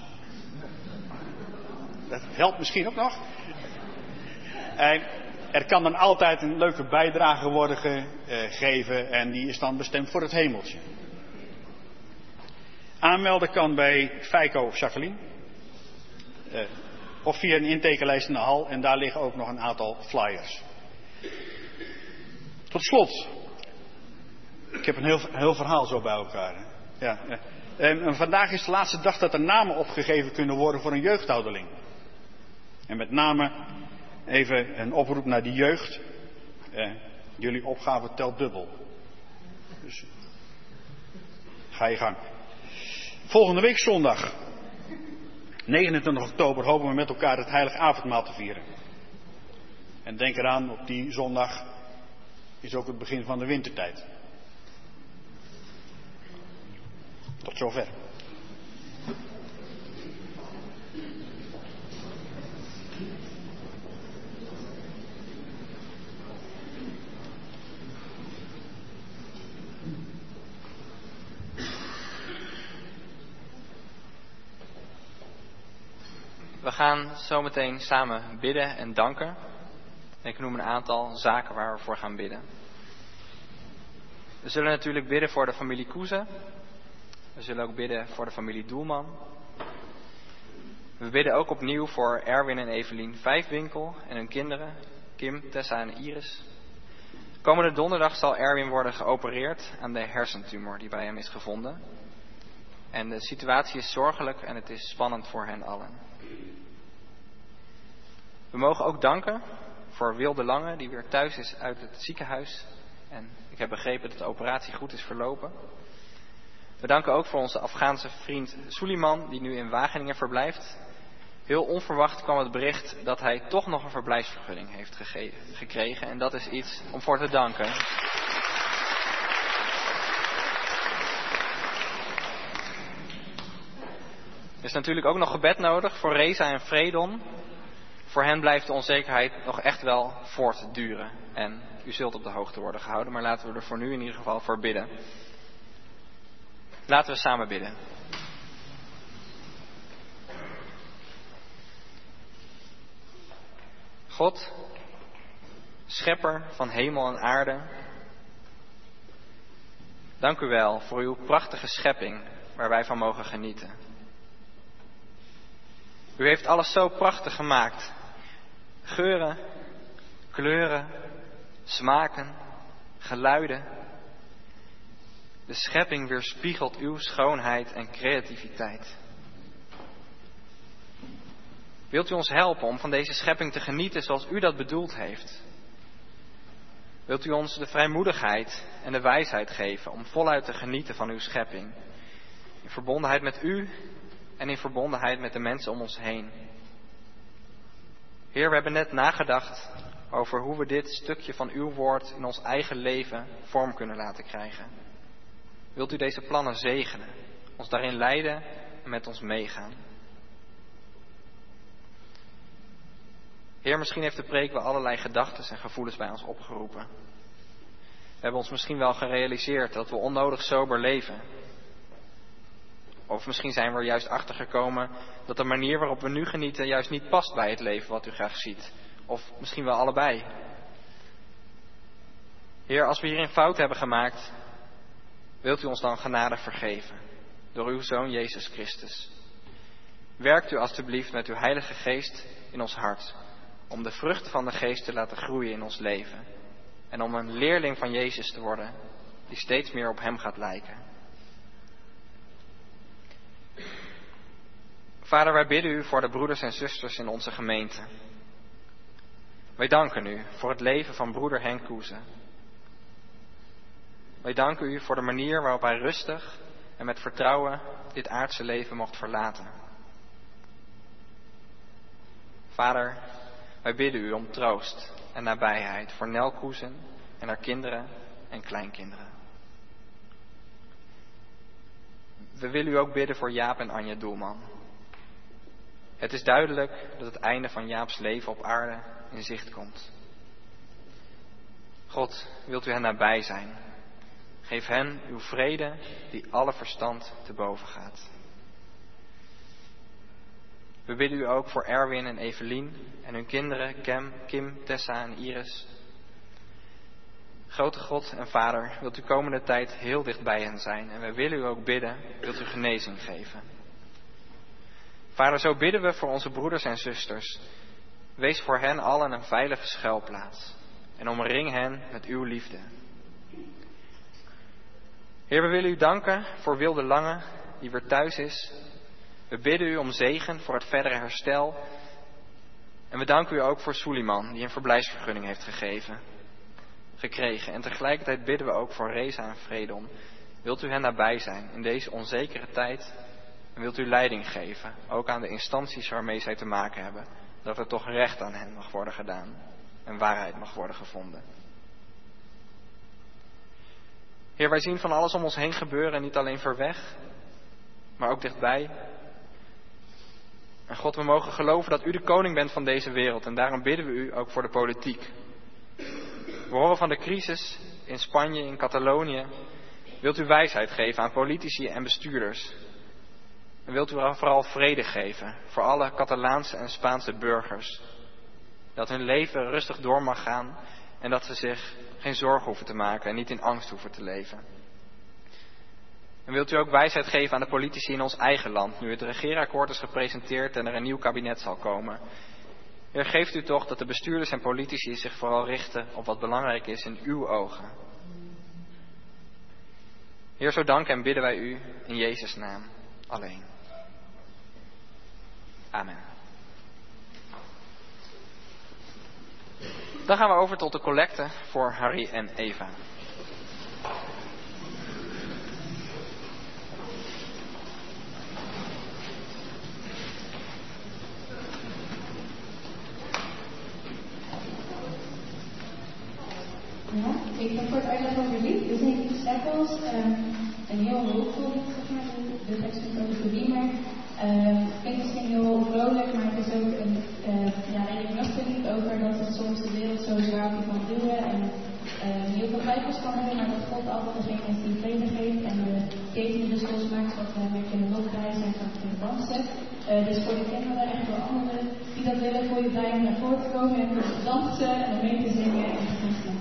Dat helpt misschien ook nog. En er kan dan altijd een leuke bijdrage worden gegeven en die is dan bestemd voor het hemeltje. Aanmelden kan bij Feiko of Jacqueline. Of via een intekenlijst in de hal en daar liggen ook nog een aantal flyers. Tot slot. Ik heb een heel verhaal zo bij elkaar. Hè? Ja. En vandaag is de laatste dag dat er namen opgegeven kunnen worden voor een jeugdouderling. En met name even een oproep naar die jeugd. Jullie opgave telt dubbel. Dus ga je gang. Volgende week zondag, 29 oktober, hopen we met elkaar het heilige avondmaal te vieren. En denk eraan, op die zondag is ook het begin van de wintertijd. Tot zover. We gaan zometeen samen bidden en danken. Ik noem een aantal zaken waar we voor gaan bidden. We zullen natuurlijk bidden voor de familie Koeze. We zullen ook bidden voor de familie Doelman. We bidden ook opnieuw voor Erwin en Evelien Vijfwinkel en hun kinderen, Kim, Tessa en Iris. Komende donderdag zal Erwin worden geopereerd aan de hersentumor die bij hem is gevonden. En de situatie is zorgelijk en het is spannend voor hen allen. We mogen ook danken voor Wilde Lange, die weer thuis is uit het ziekenhuis. En ik heb begrepen dat de operatie goed is verlopen. We danken ook voor onze Afghaanse vriend Suleiman, die nu in Wageningen verblijft. Heel onverwacht kwam het bericht dat hij toch nog een verblijfsvergunning heeft gekregen. En dat is iets om voor te danken. Er is natuurlijk ook nog gebed nodig voor Reza en Fredon. Voor hen blijft de onzekerheid nog echt wel voortduren. En u zult op de hoogte worden gehouden, maar laten we er voor nu in ieder geval voor bidden. Laten we samen bidden. God, schepper van hemel en aarde, dank u wel voor uw prachtige schepping waar wij van mogen genieten. U heeft alles zo prachtig gemaakt. Geuren, kleuren, smaken, geluiden. De schepping weerspiegelt uw schoonheid en creativiteit. Wilt u ons helpen om van deze schepping te genieten zoals u dat bedoeld heeft? Wilt u ons de vrijmoedigheid en de wijsheid geven om voluit te genieten van uw schepping? In verbondenheid met u en in verbondenheid met de mensen om ons heen. Heer, we hebben net nagedacht over hoe we dit stukje van uw woord in ons eigen leven vorm kunnen laten krijgen. Wilt u deze plannen zegenen, ons daarin leiden en met ons meegaan? Heer, misschien heeft de preek wel allerlei gedachten en gevoelens bij ons opgeroepen. We hebben ons misschien wel gerealiseerd dat we onnodig sober leven. Of misschien zijn we er juist achter gekomen dat de manier waarop we nu genieten juist niet past bij het leven wat u graag ziet. Of misschien wel allebei. Heer, als we hierin fout hebben gemaakt, wilt u ons dan genade vergeven door uw Zoon Jezus Christus. Werkt u alstublieft met uw Heilige Geest in ons hart, om de vrucht van de Geest te laten groeien in ons leven en om een leerling van Jezus te worden die steeds meer op Hem gaat lijken. Vader, wij bidden u voor de broeders en zusters in onze gemeente. Wij danken u voor het leven van broeder Henk Koeze. Wij danken u voor de manier waarop hij rustig en met vertrouwen dit aardse leven mocht verlaten. Vader, wij bidden u om troost en nabijheid voor Nel Koeze en haar kinderen en kleinkinderen. We willen u ook bidden voor Jaap en Anja Doelman. Het is duidelijk dat het einde van Jaap's leven op aarde in zicht komt. God, wilt u hen nabij zijn? Geef hen uw vrede die alle verstand te boven gaat. We bidden u ook voor Erwin en Evelien en hun kinderen Kim, Tessa en Iris. Grote God en Vader, wilt u komende tijd heel dicht bij hen zijn en wij willen u ook bidden, wilt u genezing geven. Vader, zo bidden we voor onze broeders en zusters. Wees voor hen allen een veilige schuilplaats en omring hen met uw liefde. Heer, we willen u danken voor Wilde Lange, die weer thuis is. We bidden u om zegen voor het verdere herstel. En we danken u ook voor Suleiman, die een verblijfsvergunning heeft gekregen. En tegelijkertijd bidden we ook voor Reza en Fredon. Wilt u hen nabij zijn in deze onzekere tijd? En wilt u leiding geven, ook aan de instanties waarmee zij te maken hebben, dat er toch recht aan hen mag worden gedaan en waarheid mag worden gevonden. Heer, wij zien van alles om ons heen gebeuren, niet alleen ver weg, maar ook dichtbij. En God, we mogen geloven dat u de koning bent van deze wereld en daarom bidden we u ook voor de politiek. We horen van de crisis in Spanje, in Catalonië. Wilt u wijsheid geven aan politici en bestuurders? En wilt u vooral vrede geven voor alle Catalaanse en Spaanse burgers. Dat hun leven rustig door mag gaan en dat ze zich geen zorgen hoeven te maken en niet in angst hoeven te leven. En wilt u ook wijsheid geven aan de politici in ons eigen land, nu het regeerakkoord is gepresenteerd en er een nieuw kabinet zal komen. Heer, geeft u toch dat de bestuurders en politici zich vooral richten op wat belangrijk is in uw ogen. Heer, zo danken en bidden wij u in Jezus' naam alleen. Amen. Dan gaan we over tot de collecte voor Harry en Eva. Ja, ik ga kort uitleggen over lied. We zijn Disciples, een heel hoopvol lied, zeg maar. De tekst komt over de Redeemer. Het klinkt misschien heel vrolijk, maar het is ook een redelijk nuchter lied over dat het soms de wereld zo zwaar kan duwen en heel veel twijfels kan hebben, maar dat God altijd degene is die vrede geeft en de keten dus losmaakt, zodat we weer kunnen lofprijzen en kunnen dansen. Dus voor de kinderen en voor anderen die dat willen, voor je blij om naar voren te komen en te dansen en mee te zingen en te dansen.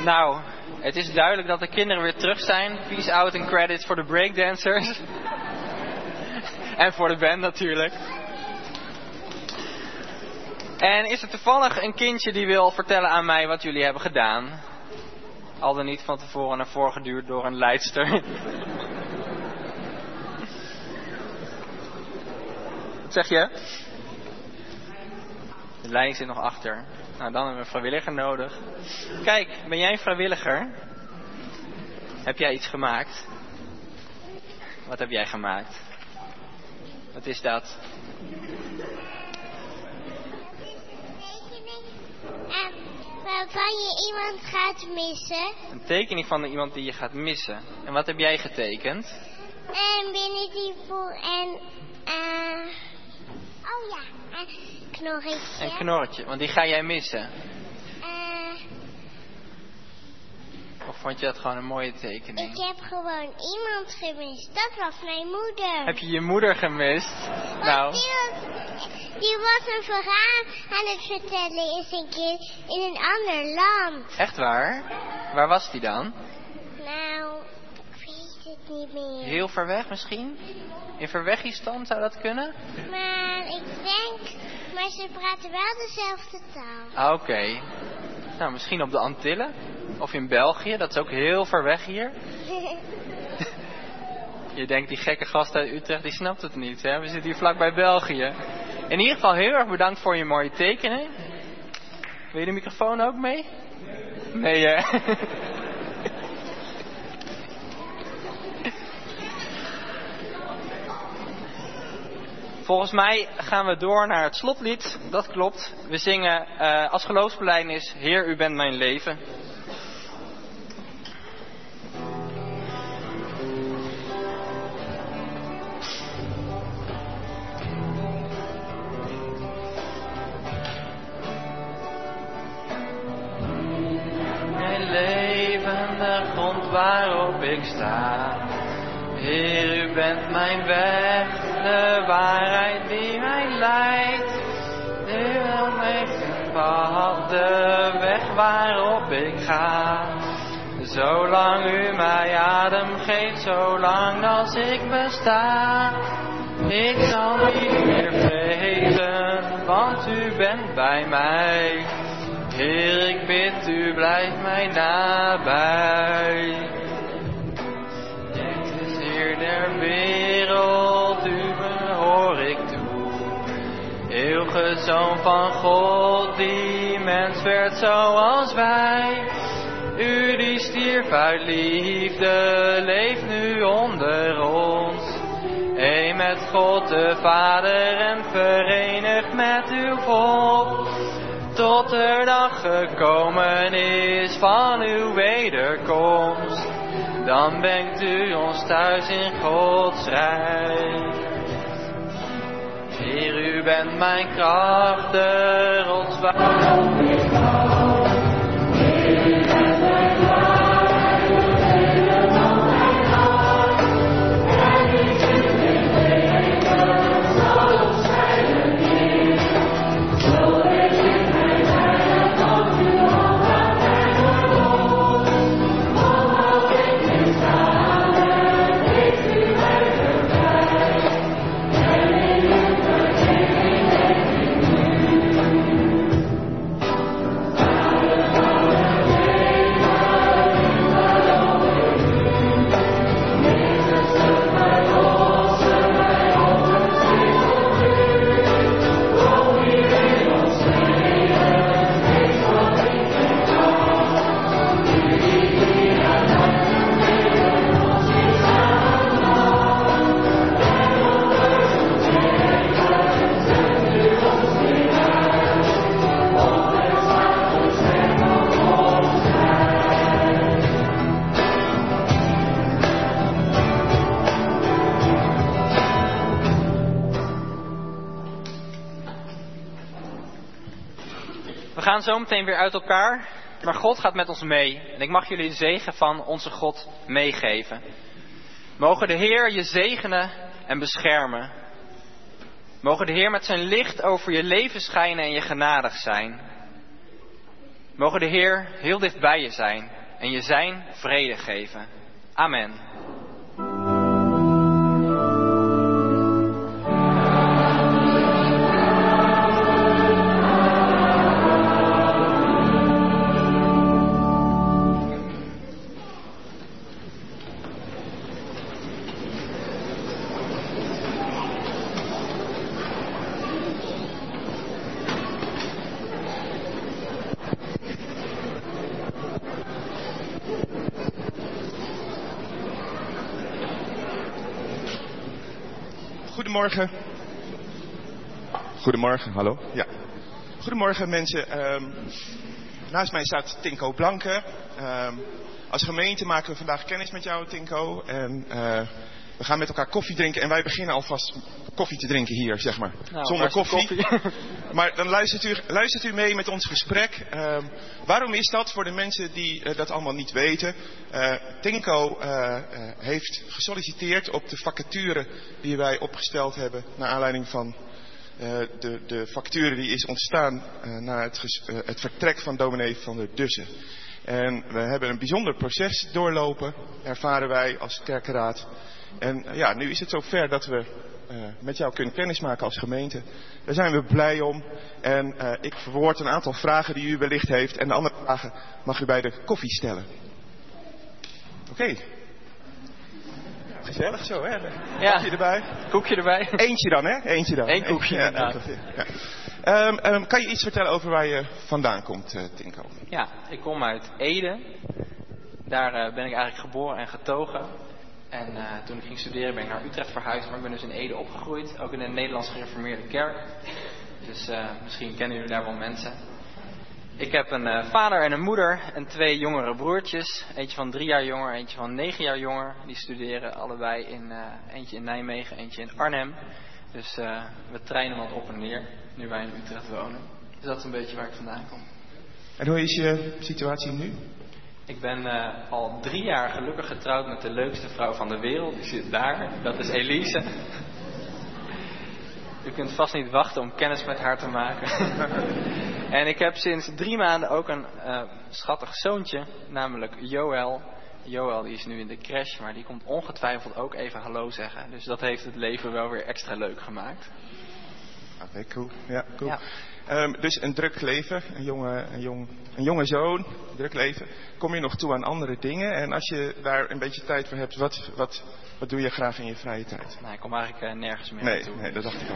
Nou, het is duidelijk dat de kinderen weer terug zijn. Peace out en credits voor de breakdancers. En voor de band natuurlijk. En is er toevallig een kindje die wil vertellen aan mij wat jullie hebben gedaan? Al dan niet van tevoren naar voren geduwd door een leidster. Wat zeg je? De leiding zit nog achter. Nou, dan hebben we een vrijwilliger nodig. Kijk, ben jij een vrijwilliger? Heb jij iets gemaakt? Wat heb jij gemaakt? Wat is dat? Waarvan je iemand gaat missen. Een tekening van iemand die je gaat missen. En wat heb jij getekend? En binnen die voel en oh ja, een knorretje. Een knorretje, want die ga jij missen. Of vond je dat gewoon een mooie tekening? Ik heb gewoon iemand gemist. Dat was mijn moeder. Heb je je moeder gemist? Want Nou. Die was een verhaal aan het vertellen eens een keer in een ander land. Echt waar? Waar was die dan? Nou, ik weet het niet meer. Heel ver weg misschien? In Verwegistan zou dat kunnen? Maar ik denk, maar ze praten wel dezelfde taal. Ah, oké. Nou, misschien op de Antillen? Of in België, dat is ook heel ver weg hier. Je denkt, die gekke gast uit Utrecht, die snapt het niet, hè? We zitten hier vlakbij België. In ieder geval heel erg bedankt voor je mooie tekening. Wil je de microfoon ook mee? Nee, hè? Volgens mij gaan we door naar het slotlied. Dat klopt. We zingen als geloofsbelijdenis: Heer, u bent mijn leven. Mijn leven, de grond waarop ik sta. Heer, u bent mijn weg, de waarheid die mij leidt. U wilt mij pad, de weg waarop ik ga. Zolang u mij adem geeft, zolang als ik besta. Ik zal niet meer vrezen, want u bent bij mij. Heer, ik bid u, blijf mij nabij. Heer der wereld, u behoor ik toe. Eeuwige Zoon van God, die mens werd zoals wij. U die stierf uit liefde, leeft nu onder ons. Eén met God de Vader en verenigd met uw volk. Tot de dag gekomen is van uw wederkomst. Dan brengt u ons thuis in Gods rijk. Heer, u bent mijn kracht, de rots waarop ik val. Heer, u bent mijn waarheid, de reden van mijn hart. En u kunt mijn leven, zoals gij het niet. Zo weet u mijn heilig, want u houdt mijn geloof. Omdat ik niet samen, heeft u mij bevrijd. En in uw vergeving leef ik nu. Vader van het leven, u geloof ik nu. Jezus, mijn losse, mijn onderzicht op u. Kom hier in ons leven, wees wat ik niet kan. U die aan harten leven, ons niet aanval. En onder ons leven, zendt u ons niet uit. Ondanks wat ons recht op ons rijdt. We gaan zo meteen weer uit elkaar, maar God gaat met ons mee. En ik mag jullie de zegen van onze God meegeven. Mogen de Heer je zegenen en beschermen. Mogen de Heer met zijn licht over je leven schijnen en je genadig zijn. Mogen de Heer heel dicht bij je zijn en je zijn vrede geven. Amen. Goedemorgen. Goedemorgen, hallo. Ja. Goedemorgen mensen. Naast mij staat Tinko Blanke. Als gemeente maken we vandaag kennis met jou, Tinko. En we gaan met elkaar koffie drinken. En wij beginnen alvast koffie te drinken hier, zeg maar. Nou, zonder koffie. Maar dan luistert u mee met ons gesprek. Waarom is dat voor de mensen die dat allemaal niet weten? Tinko heeft gesolliciteerd op de vacature die wij opgesteld hebben. Naar aanleiding van de vacature die is ontstaan na het vertrek van dominee Van der Dussen. En we hebben een bijzonder proces doorlopen, ervaren wij als kerkenraad. En ja, nu is het zover dat we met jou kunnen kennismaken als gemeente. Daar zijn we blij om. En ik verwoord een aantal vragen die u wellicht heeft. En de andere vragen mag u bij de koffie stellen. Oké. Gezellig zo, hè? Ja. Koekje erbij. Koekje erbij. Eentje dan, hè? Eentje dan. Eén koekje, ja, inderdaad. Ja. Kan je iets vertellen over waar je vandaan komt, Tinko? Ja, ik kom uit Ede. Daar ben ik eigenlijk geboren en getogen. En toen ik ging studeren ben ik naar Utrecht verhuisd. Maar ik ben dus in Ede opgegroeid. Ook in de Nederlands Gereformeerde Kerk. Dus misschien kennen jullie daar wel mensen. Ik heb een vader en een moeder en 2 jongere broertjes. Eentje van 3 jaar jonger, eentje van 9 jaar jonger. Die studeren allebei eentje in Nijmegen, eentje in Arnhem. Dus we treinen wat op en neer, nu wij in Utrecht wonen. Dus dat is een beetje waar ik vandaan kom. En hoe is je situatie nu? Ik ben al 3 jaar gelukkig getrouwd met de leukste vrouw van de wereld. Die zit daar, dat is Elise. U kunt vast niet wachten om kennis met haar te maken. En ik heb sinds 3 maanden ook een schattig zoontje, namelijk Joël. Joël die is nu in de crash, maar die komt ongetwijfeld ook even hallo zeggen. Dus dat heeft het leven wel weer extra leuk gemaakt. Oké, cool. Ja, cool. Ja. Dus een druk leven, een jonge zoon, druk leven. Kom je nog toe aan andere dingen? En als je daar een beetje tijd voor hebt, wat doe je graag in je vrije tijd? Nou, ik kom eigenlijk nergens meer naartoe. Nee, dat dacht ik al.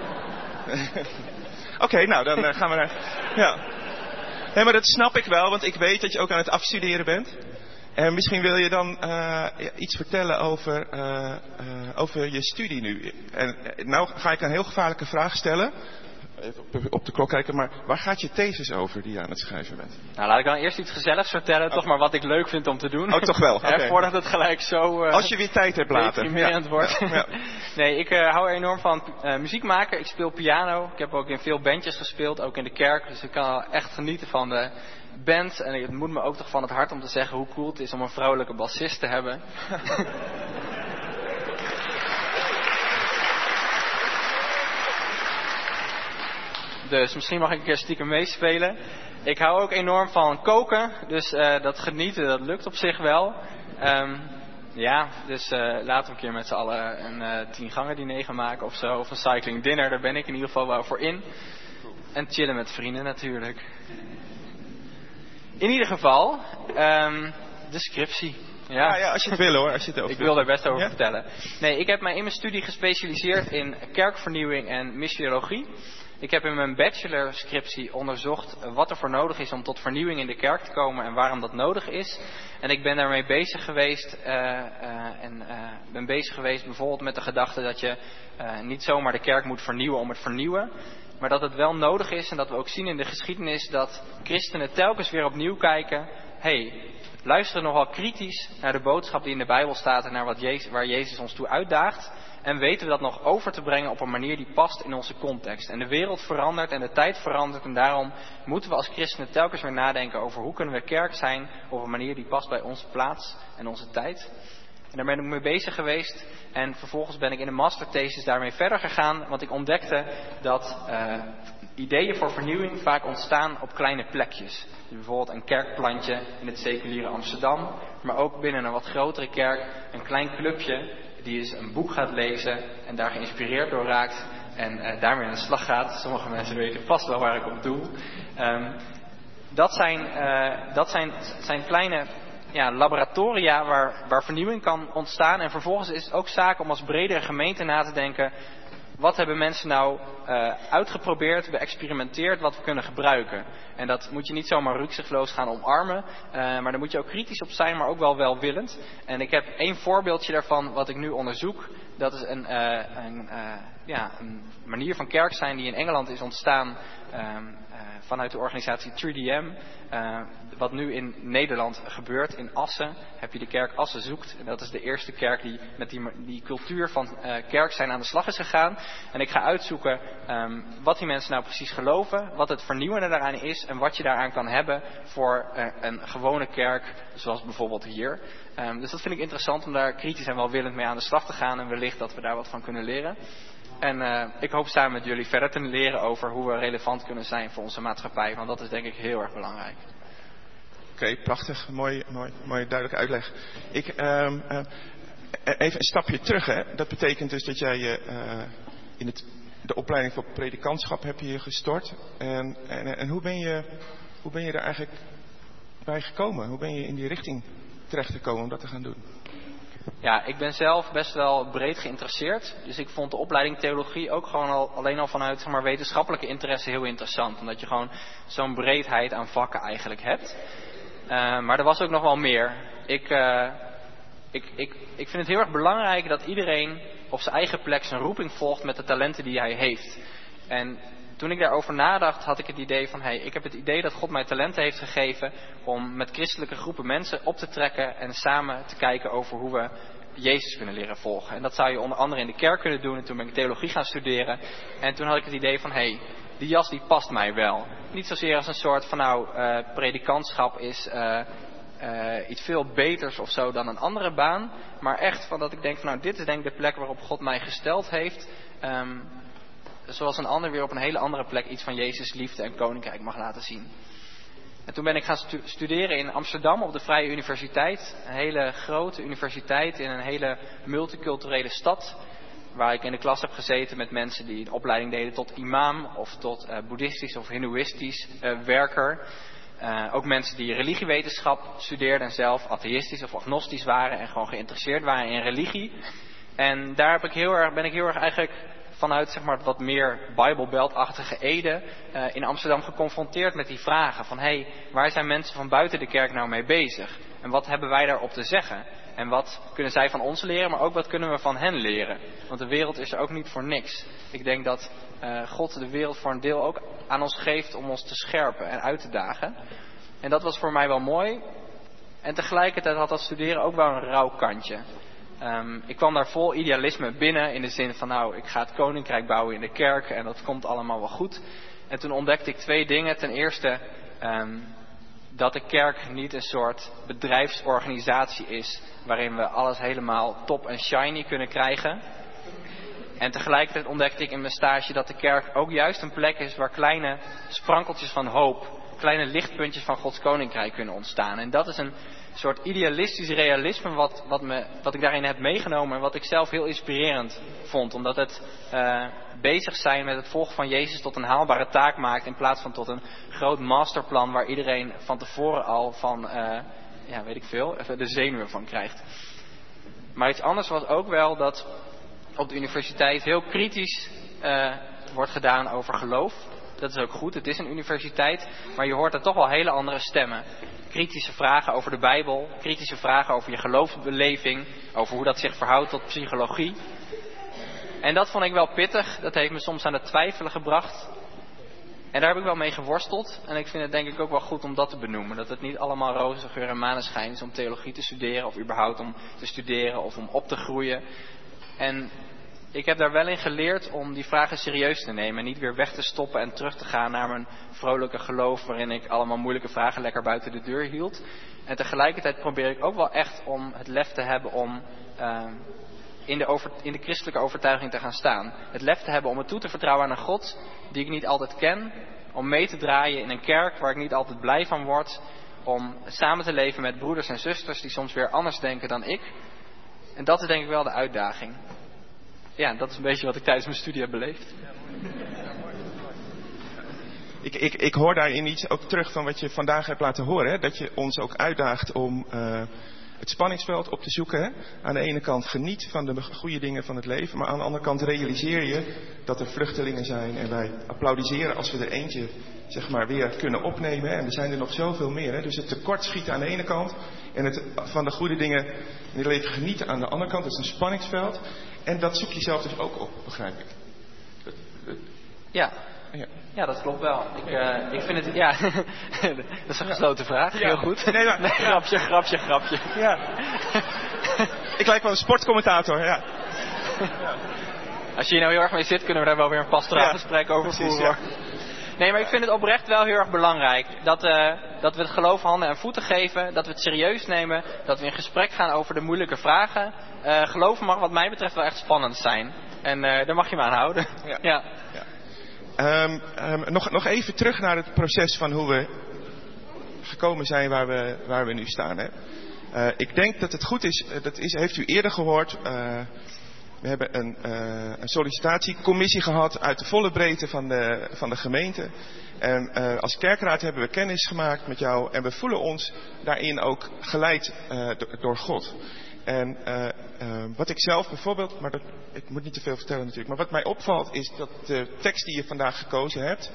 Oké, nou dan gaan we naar... Ja. Nee, maar dat snap ik wel, want ik weet dat je ook aan het afstuderen bent. En misschien wil je dan iets vertellen over je studie nu. En nou ga ik een heel gevaarlijke vraag stellen. Even op de klok kijken, maar waar gaat je thesis over die je aan het schrijven bent? Nou, laat ik dan eerst iets gezelligs vertellen, toch maar wat ik leuk vind om te doen. Oh, toch wel? Okay. Voordat het gelijk zo... als je weer tijd hebt later. Deprimerend wordt. Ja. Nee, ik hou er enorm van muziek maken. Ik speel piano. Ik heb ook in veel bandjes gespeeld, ook in de kerk. Dus ik kan echt genieten van de band. En het moet me ook toch van het hart om te zeggen hoe cool het is om een vrouwelijke bassist te hebben. Dus misschien mag ik een keer stiekem meespelen. Ik hou ook enorm van koken. Dus dat genieten, dat lukt op zich wel. Dus laten we een keer met z'n allen een 10 gangen diner gaan maken of zo. Of een cycling dinner, daar ben ik in ieder geval wel voor in. En chillen met vrienden natuurlijk. In ieder geval, de scriptie. Ja, als je het wil hoor. Als je het ik wil er best over vertellen. Nee, ik heb mij in mijn studie gespecialiseerd in kerkvernieuwing en missiologie. Ik heb in mijn bachelorscriptie onderzocht wat er voor nodig is om tot vernieuwing in de kerk te komen en waarom dat nodig is. En ik ben daarmee bezig geweest ben bezig geweest bijvoorbeeld met de gedachte dat je niet zomaar de kerk moet vernieuwen om het vernieuwen. Maar dat het wel nodig is en dat we ook zien in de geschiedenis dat christenen telkens weer opnieuw kijken. Luisteren nogal kritisch naar de boodschap die in de Bijbel staat en naar waar Jezus ons toe uitdaagt. En weten we dat nog over te brengen op een manier die past in onze context. En de wereld verandert en de tijd verandert. En daarom moeten we als christenen telkens weer nadenken over hoe kunnen we kerk zijn op een manier die past bij onze plaats en onze tijd. En daar ben ik mee bezig geweest. En vervolgens ben ik in een masterthesis daarmee verder gegaan. Want ik ontdekte dat ideeën voor vernieuwing vaak ontstaan op kleine plekjes. Bijvoorbeeld een kerkplantje in het seculiere Amsterdam, maar ook binnen een wat grotere kerk een klein clubje die eens een boek gaat lezen en daar geïnspireerd door raakt en daarmee aan de slag gaat. Sommige mensen weten vast wel waar ik op doel. Dat zijn kleine laboratoria waar vernieuwing kan ontstaan. En vervolgens is het ook zaak om als bredere gemeente na te denken: wat hebben mensen nou uitgeprobeerd, beëxperimenteerd, wat we kunnen gebruiken? En dat moet je niet zomaar rukzichtloos gaan omarmen. Maar daar moet je ook kritisch op zijn, maar ook wel welwillend. En ik heb 1 voorbeeldje daarvan wat ik nu onderzoek. Dat is een manier van kerk zijn die in Engeland is ontstaan vanuit de organisatie 3DM. Wat nu in Nederland gebeurt, in Assen, heb je de kerk Assen Zoekt. En dat is de eerste kerk die met die cultuur van kerk zijn aan de slag is gegaan. En ik ga uitzoeken wat die mensen nou precies geloven, wat het vernieuwende daaraan is en wat je daaraan kan hebben voor een gewone kerk, zoals bijvoorbeeld hier. Dus dat vind ik interessant om daar kritisch en welwillend mee aan de slag te gaan en wellicht dat we daar wat van kunnen leren. En ik hoop samen met jullie verder te leren over hoe we relevant kunnen zijn voor onze maatschappij, want dat is denk ik heel erg belangrijk. Oké, prachtig. Mooie duidelijke uitleg. Even een stapje terug. Hè. Dat betekent dus dat jij in de opleiding voor predikantschap heb je gestort. En hoe ben je daar eigenlijk bij gekomen? Hoe ben je in die richting terechtgekomen om dat te gaan doen? Ja, ik ben zelf best wel breed geïnteresseerd. Dus ik vond de opleiding theologie ook gewoon alleen al vanuit wetenschappelijke interesse heel interessant. Omdat je gewoon zo'n breedheid aan vakken eigenlijk hebt. Maar er was ook nog wel meer. Ik vind het heel erg belangrijk dat iedereen op zijn eigen plek zijn roeping volgt met de talenten die hij heeft. En toen ik daarover nadacht, had ik het idee van, ik heb het idee dat God mij talenten heeft gegeven om met christelijke groepen mensen op te trekken en samen te kijken over hoe we Jezus kunnen leren volgen. En dat zou je onder andere in de kerk kunnen doen. En toen ben ik theologie gaan studeren. En toen had ik het idee van, die jas die past mij wel. Niet zozeer als een soort van predikantschap is iets veel beters of zo dan een andere baan. Maar echt van dat ik denk van dit is denk ik de plek waarop God mij gesteld heeft. Zoals een ander weer op een hele andere plek iets van Jezus liefde en koninkrijk mag laten zien. En toen ben ik gaan studeren in Amsterdam op de Vrije Universiteit. Een hele grote universiteit in een hele multiculturele stad. Waar ik in de klas heb gezeten met mensen die een opleiding deden tot imam of tot boeddhistisch of hindoeïstisch werker. Ook mensen die religiewetenschap studeerden en zelf atheïstisch of agnostisch waren en gewoon geïnteresseerd waren in religie. En daar ben ik heel erg eigenlijk vanuit wat meer Bijbelbelt-achtige Ede in Amsterdam geconfronteerd met die vragen van waar zijn mensen van buiten de kerk nou mee bezig? En wat hebben wij daarop te zeggen? En wat kunnen zij van ons leren, maar ook wat kunnen we van hen leren? Want de wereld is er ook niet voor niks. Ik denk dat God de wereld voor een deel ook aan ons geeft om ons te scherpen en uit te dagen. En dat was voor mij wel mooi. En tegelijkertijd had dat studeren ook wel een rauw kantje. Ik kwam daar vol idealisme binnen in de zin van ik ga het koninkrijk bouwen in de kerk en dat komt allemaal wel goed. En toen ontdekte ik 2 dingen. Ten eerste dat de kerk niet een soort bedrijfsorganisatie is waarin we alles helemaal top en shiny kunnen krijgen. En tegelijkertijd ontdekte ik in mijn stage dat de kerk ook juist een plek is waar kleine sprankeltjes van hoop, kleine lichtpuntjes van Gods koninkrijk kunnen ontstaan. En dat is een soort idealistisch realisme wat ik daarin heb meegenomen en wat ik zelf heel inspirerend vond. Omdat het bezig zijn met het volgen van Jezus tot een haalbare taak maakt in plaats van tot een groot masterplan waar iedereen van tevoren al van, de zenuwen van krijgt. Maar iets anders was ook wel dat op de universiteit heel kritisch wordt gedaan over geloof. Dat is ook goed, het is een universiteit, maar je hoort er toch wel hele andere stemmen. Kritische vragen over de Bijbel, kritische vragen over je geloofsbeleving, over hoe dat zich verhoudt tot psychologie. En dat vond ik wel pittig, dat heeft me soms aan het twijfelen gebracht. En daar heb ik wel mee geworsteld. En ik vind het denk ik ook wel goed om dat te benoemen. Dat het niet allemaal roze geur en maneschijn is om theologie te studeren of überhaupt om te studeren of om op te groeien. En ik heb daar wel in geleerd om die vragen serieus te nemen. En niet weer weg te stoppen en terug te gaan naar mijn vrolijke geloof waarin ik allemaal moeilijke vragen lekker buiten de deur hield. En tegelijkertijd probeer ik ook wel echt om het lef te hebben om in de christelijke overtuiging te gaan staan. Het lef te hebben om me toe te vertrouwen aan een God die ik niet altijd ken. Om mee te draaien in een kerk waar ik niet altijd blij van word. Om samen te leven met broeders en zusters die soms weer anders denken dan ik. En dat is denk ik wel de uitdaging. Ja, dat is een beetje wat ik tijdens mijn studie heb beleefd. Ik hoor daarin iets ook terug van wat je vandaag hebt laten horen. Hè? Dat je ons ook uitdaagt om het spanningsveld op te zoeken. Hè? Aan de ene kant geniet van de goede dingen van het leven. Maar aan de andere kant realiseer je dat er vluchtelingen zijn. En wij applaudisseren als we er eentje zeg maar weer kunnen opnemen. Hè? En er zijn er nog zoveel meer. Hè? Dus het tekort schieten aan de ene kant. En het van de goede dingen in het leven genieten aan de andere kant. Dat is een spanningsveld. En dat zoek je zelf dus ook op, begrijp ik. Ja. Ja, dat klopt wel. Ik vind het, ja, dat is een gesloten vraag. Heel goed. Nee, grapje. Ja. Ik lijk wel een sportcommentator, ja. Als je hier nou heel erg mee zit, kunnen we daar wel weer een pastoraal gesprek over voeren. Ja. Nee, maar ik vind het oprecht wel heel erg belangrijk dat we het geloof handen en voeten geven, dat we het serieus nemen, dat we in gesprek gaan over de moeilijke vragen. Geloof mag wat mij betreft wel echt spannend zijn. En daar mag je me aan houden. Ja. Nog even terug naar het proces van hoe we gekomen zijn waar we nu staan. Hè. Ik denk dat het goed is, heeft u eerder gehoord. We hebben een sollicitatiecommissie gehad uit de volle breedte van de gemeente. En als kerkraad hebben we kennis gemaakt met jou en we voelen ons daarin ook geleid door God. En wat ik zelf bijvoorbeeld, maar ik moet niet te veel vertellen natuurlijk, maar wat mij opvalt is dat de tekst die je vandaag gekozen hebt,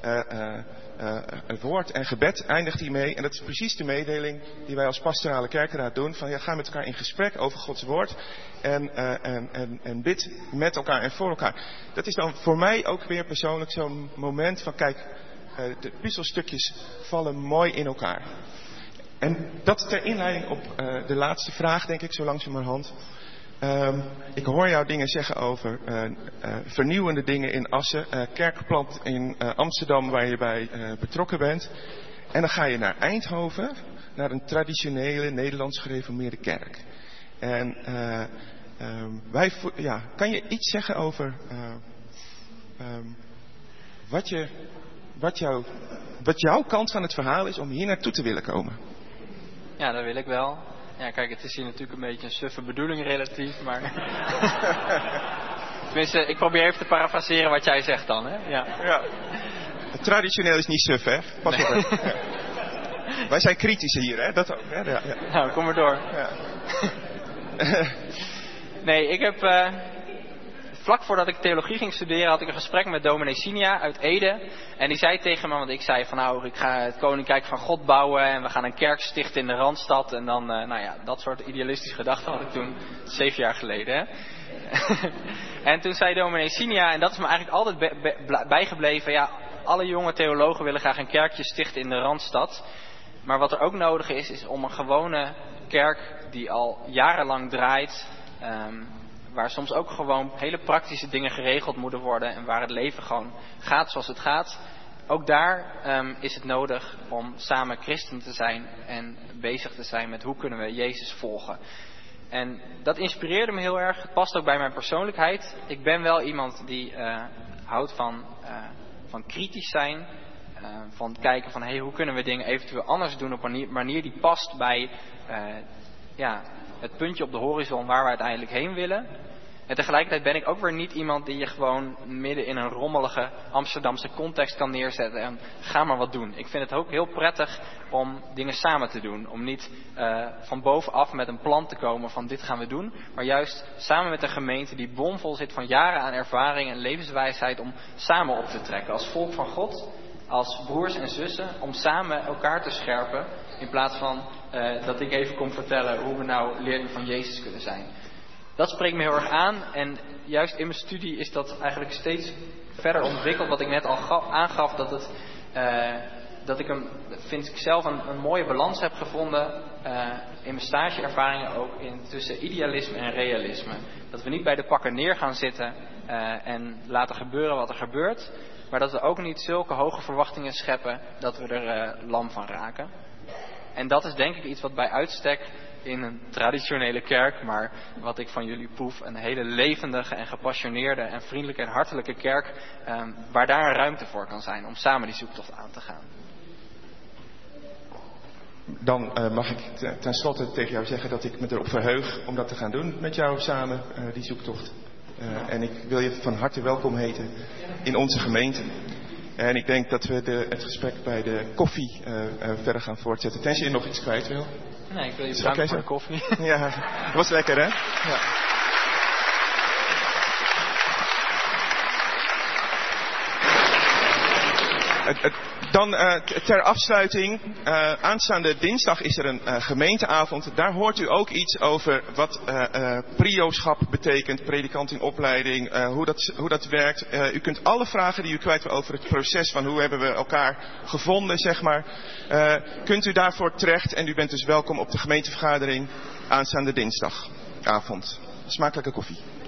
het woord en gebed eindigt hiermee. En dat is precies de mededeling die wij als pastorale kerkenraad doen. Van ja, ga met elkaar in gesprek over Gods woord en bid met elkaar en voor elkaar. Dat is dan voor mij ook weer persoonlijk zo'n moment van kijk, de puzzelstukjes vallen mooi in elkaar. En dat ter inleiding op de laatste vraag, denk ik, zo langzamerhand. Ik hoor jou dingen zeggen over vernieuwende dingen in Assen. Kerkplant in Amsterdam waar je bij betrokken bent. En dan ga je naar Eindhoven, naar een traditionele Nederlands gereformeerde kerk. En kan je iets zeggen over wat jouw kant van het verhaal is om hier naartoe te willen komen? Ja, dat wil ik wel. Ja, kijk, het is hier natuurlijk een beetje een suffe bedoeling relatief, maar... Tenminste, ik probeer even te parafraseren wat jij zegt dan, hè? Ja. Traditioneel is niet suf, hè? Pas op. Ja. Wij zijn kritisch hier, hè? Dat ook, hè? Ja. Nou, kom maar door. Ja. Nee, ik heb... Vlak voordat ik theologie ging studeren had ik een gesprek met dominee Sinia uit Ede. En die zei tegen me, want ik zei van nou, ik ga het koninkrijk van God bouwen en we gaan een kerk stichten in de Randstad. En dan, dat soort idealistische gedachten had ik toen, 7 jaar geleden. Hè? En toen zei dominee Sinia, en dat is me eigenlijk altijd bijgebleven, ja, alle jonge theologen willen graag een kerkje stichten in de Randstad. Maar wat er ook nodig is om een gewone kerk die al jarenlang draait... waar soms ook gewoon hele praktische dingen geregeld moeten worden en waar het leven gewoon gaat zoals het gaat. Ook daar is het nodig om samen christen te zijn en bezig te zijn met hoe kunnen we Jezus volgen. En dat inspireerde me heel erg. Het past ook bij mijn persoonlijkheid. Ik ben wel iemand die houdt van kritisch zijn. Van kijken van hoe kunnen we dingen eventueel anders doen op een manier die past bij het puntje op de horizon waar we uiteindelijk heen willen. En tegelijkertijd ben ik ook weer niet iemand die je gewoon midden in een rommelige Amsterdamse context kan neerzetten en ga maar wat doen. Ik vind het ook heel prettig om dingen samen te doen. Om niet van bovenaf met een plan te komen van dit gaan we doen. Maar juist samen met een gemeente die bomvol zit van jaren aan ervaring en levenswijsheid om samen op te trekken. Als volk van God, als broers en zussen, om samen elkaar te scherpen. In plaats van dat ik even kom vertellen hoe we nou leerlingen van Jezus kunnen zijn. Dat spreekt me heel erg aan en juist in mijn studie is dat eigenlijk steeds verder ontwikkeld. Wat ik net al aangaf, dat ik vind ik zelf een mooie balans heb gevonden in mijn stageervaringen ook tussen idealisme en realisme. Dat we niet bij de pakken neer gaan zitten en laten gebeuren wat er gebeurt. Maar dat we ook niet zulke hoge verwachtingen scheppen dat we er lam van raken. En dat is denk ik iets wat bij uitstek in een traditionele kerk, maar wat ik van jullie proef, een hele levendige en gepassioneerde en vriendelijke en hartelijke kerk, waar daar een ruimte voor kan zijn om samen die zoektocht aan te gaan. Dan mag ik tenslotte tegen jou zeggen dat ik me erop verheug om dat te gaan doen met jou samen, die zoektocht. En ik wil je van harte welkom heten in onze gemeente. En ik denk dat we het gesprek bij de koffie verder gaan voortzetten. Tenzij je nog iets kwijt wil. Nee, ik wil je bedanken voor de koffie. Ja, dat was lekker hè? Ja. Dan ter afsluiting, aanstaande dinsdag is er een gemeenteavond. Daar hoort u ook iets over wat prioschap betekent, predikant in opleiding, hoe dat werkt. U kunt alle vragen die u kwijt wil over het proces van hoe hebben we elkaar gevonden, zeg maar, kunt u daarvoor terecht. En u bent dus welkom op de gemeentevergadering aanstaande dinsdagavond. Smakelijke koffie.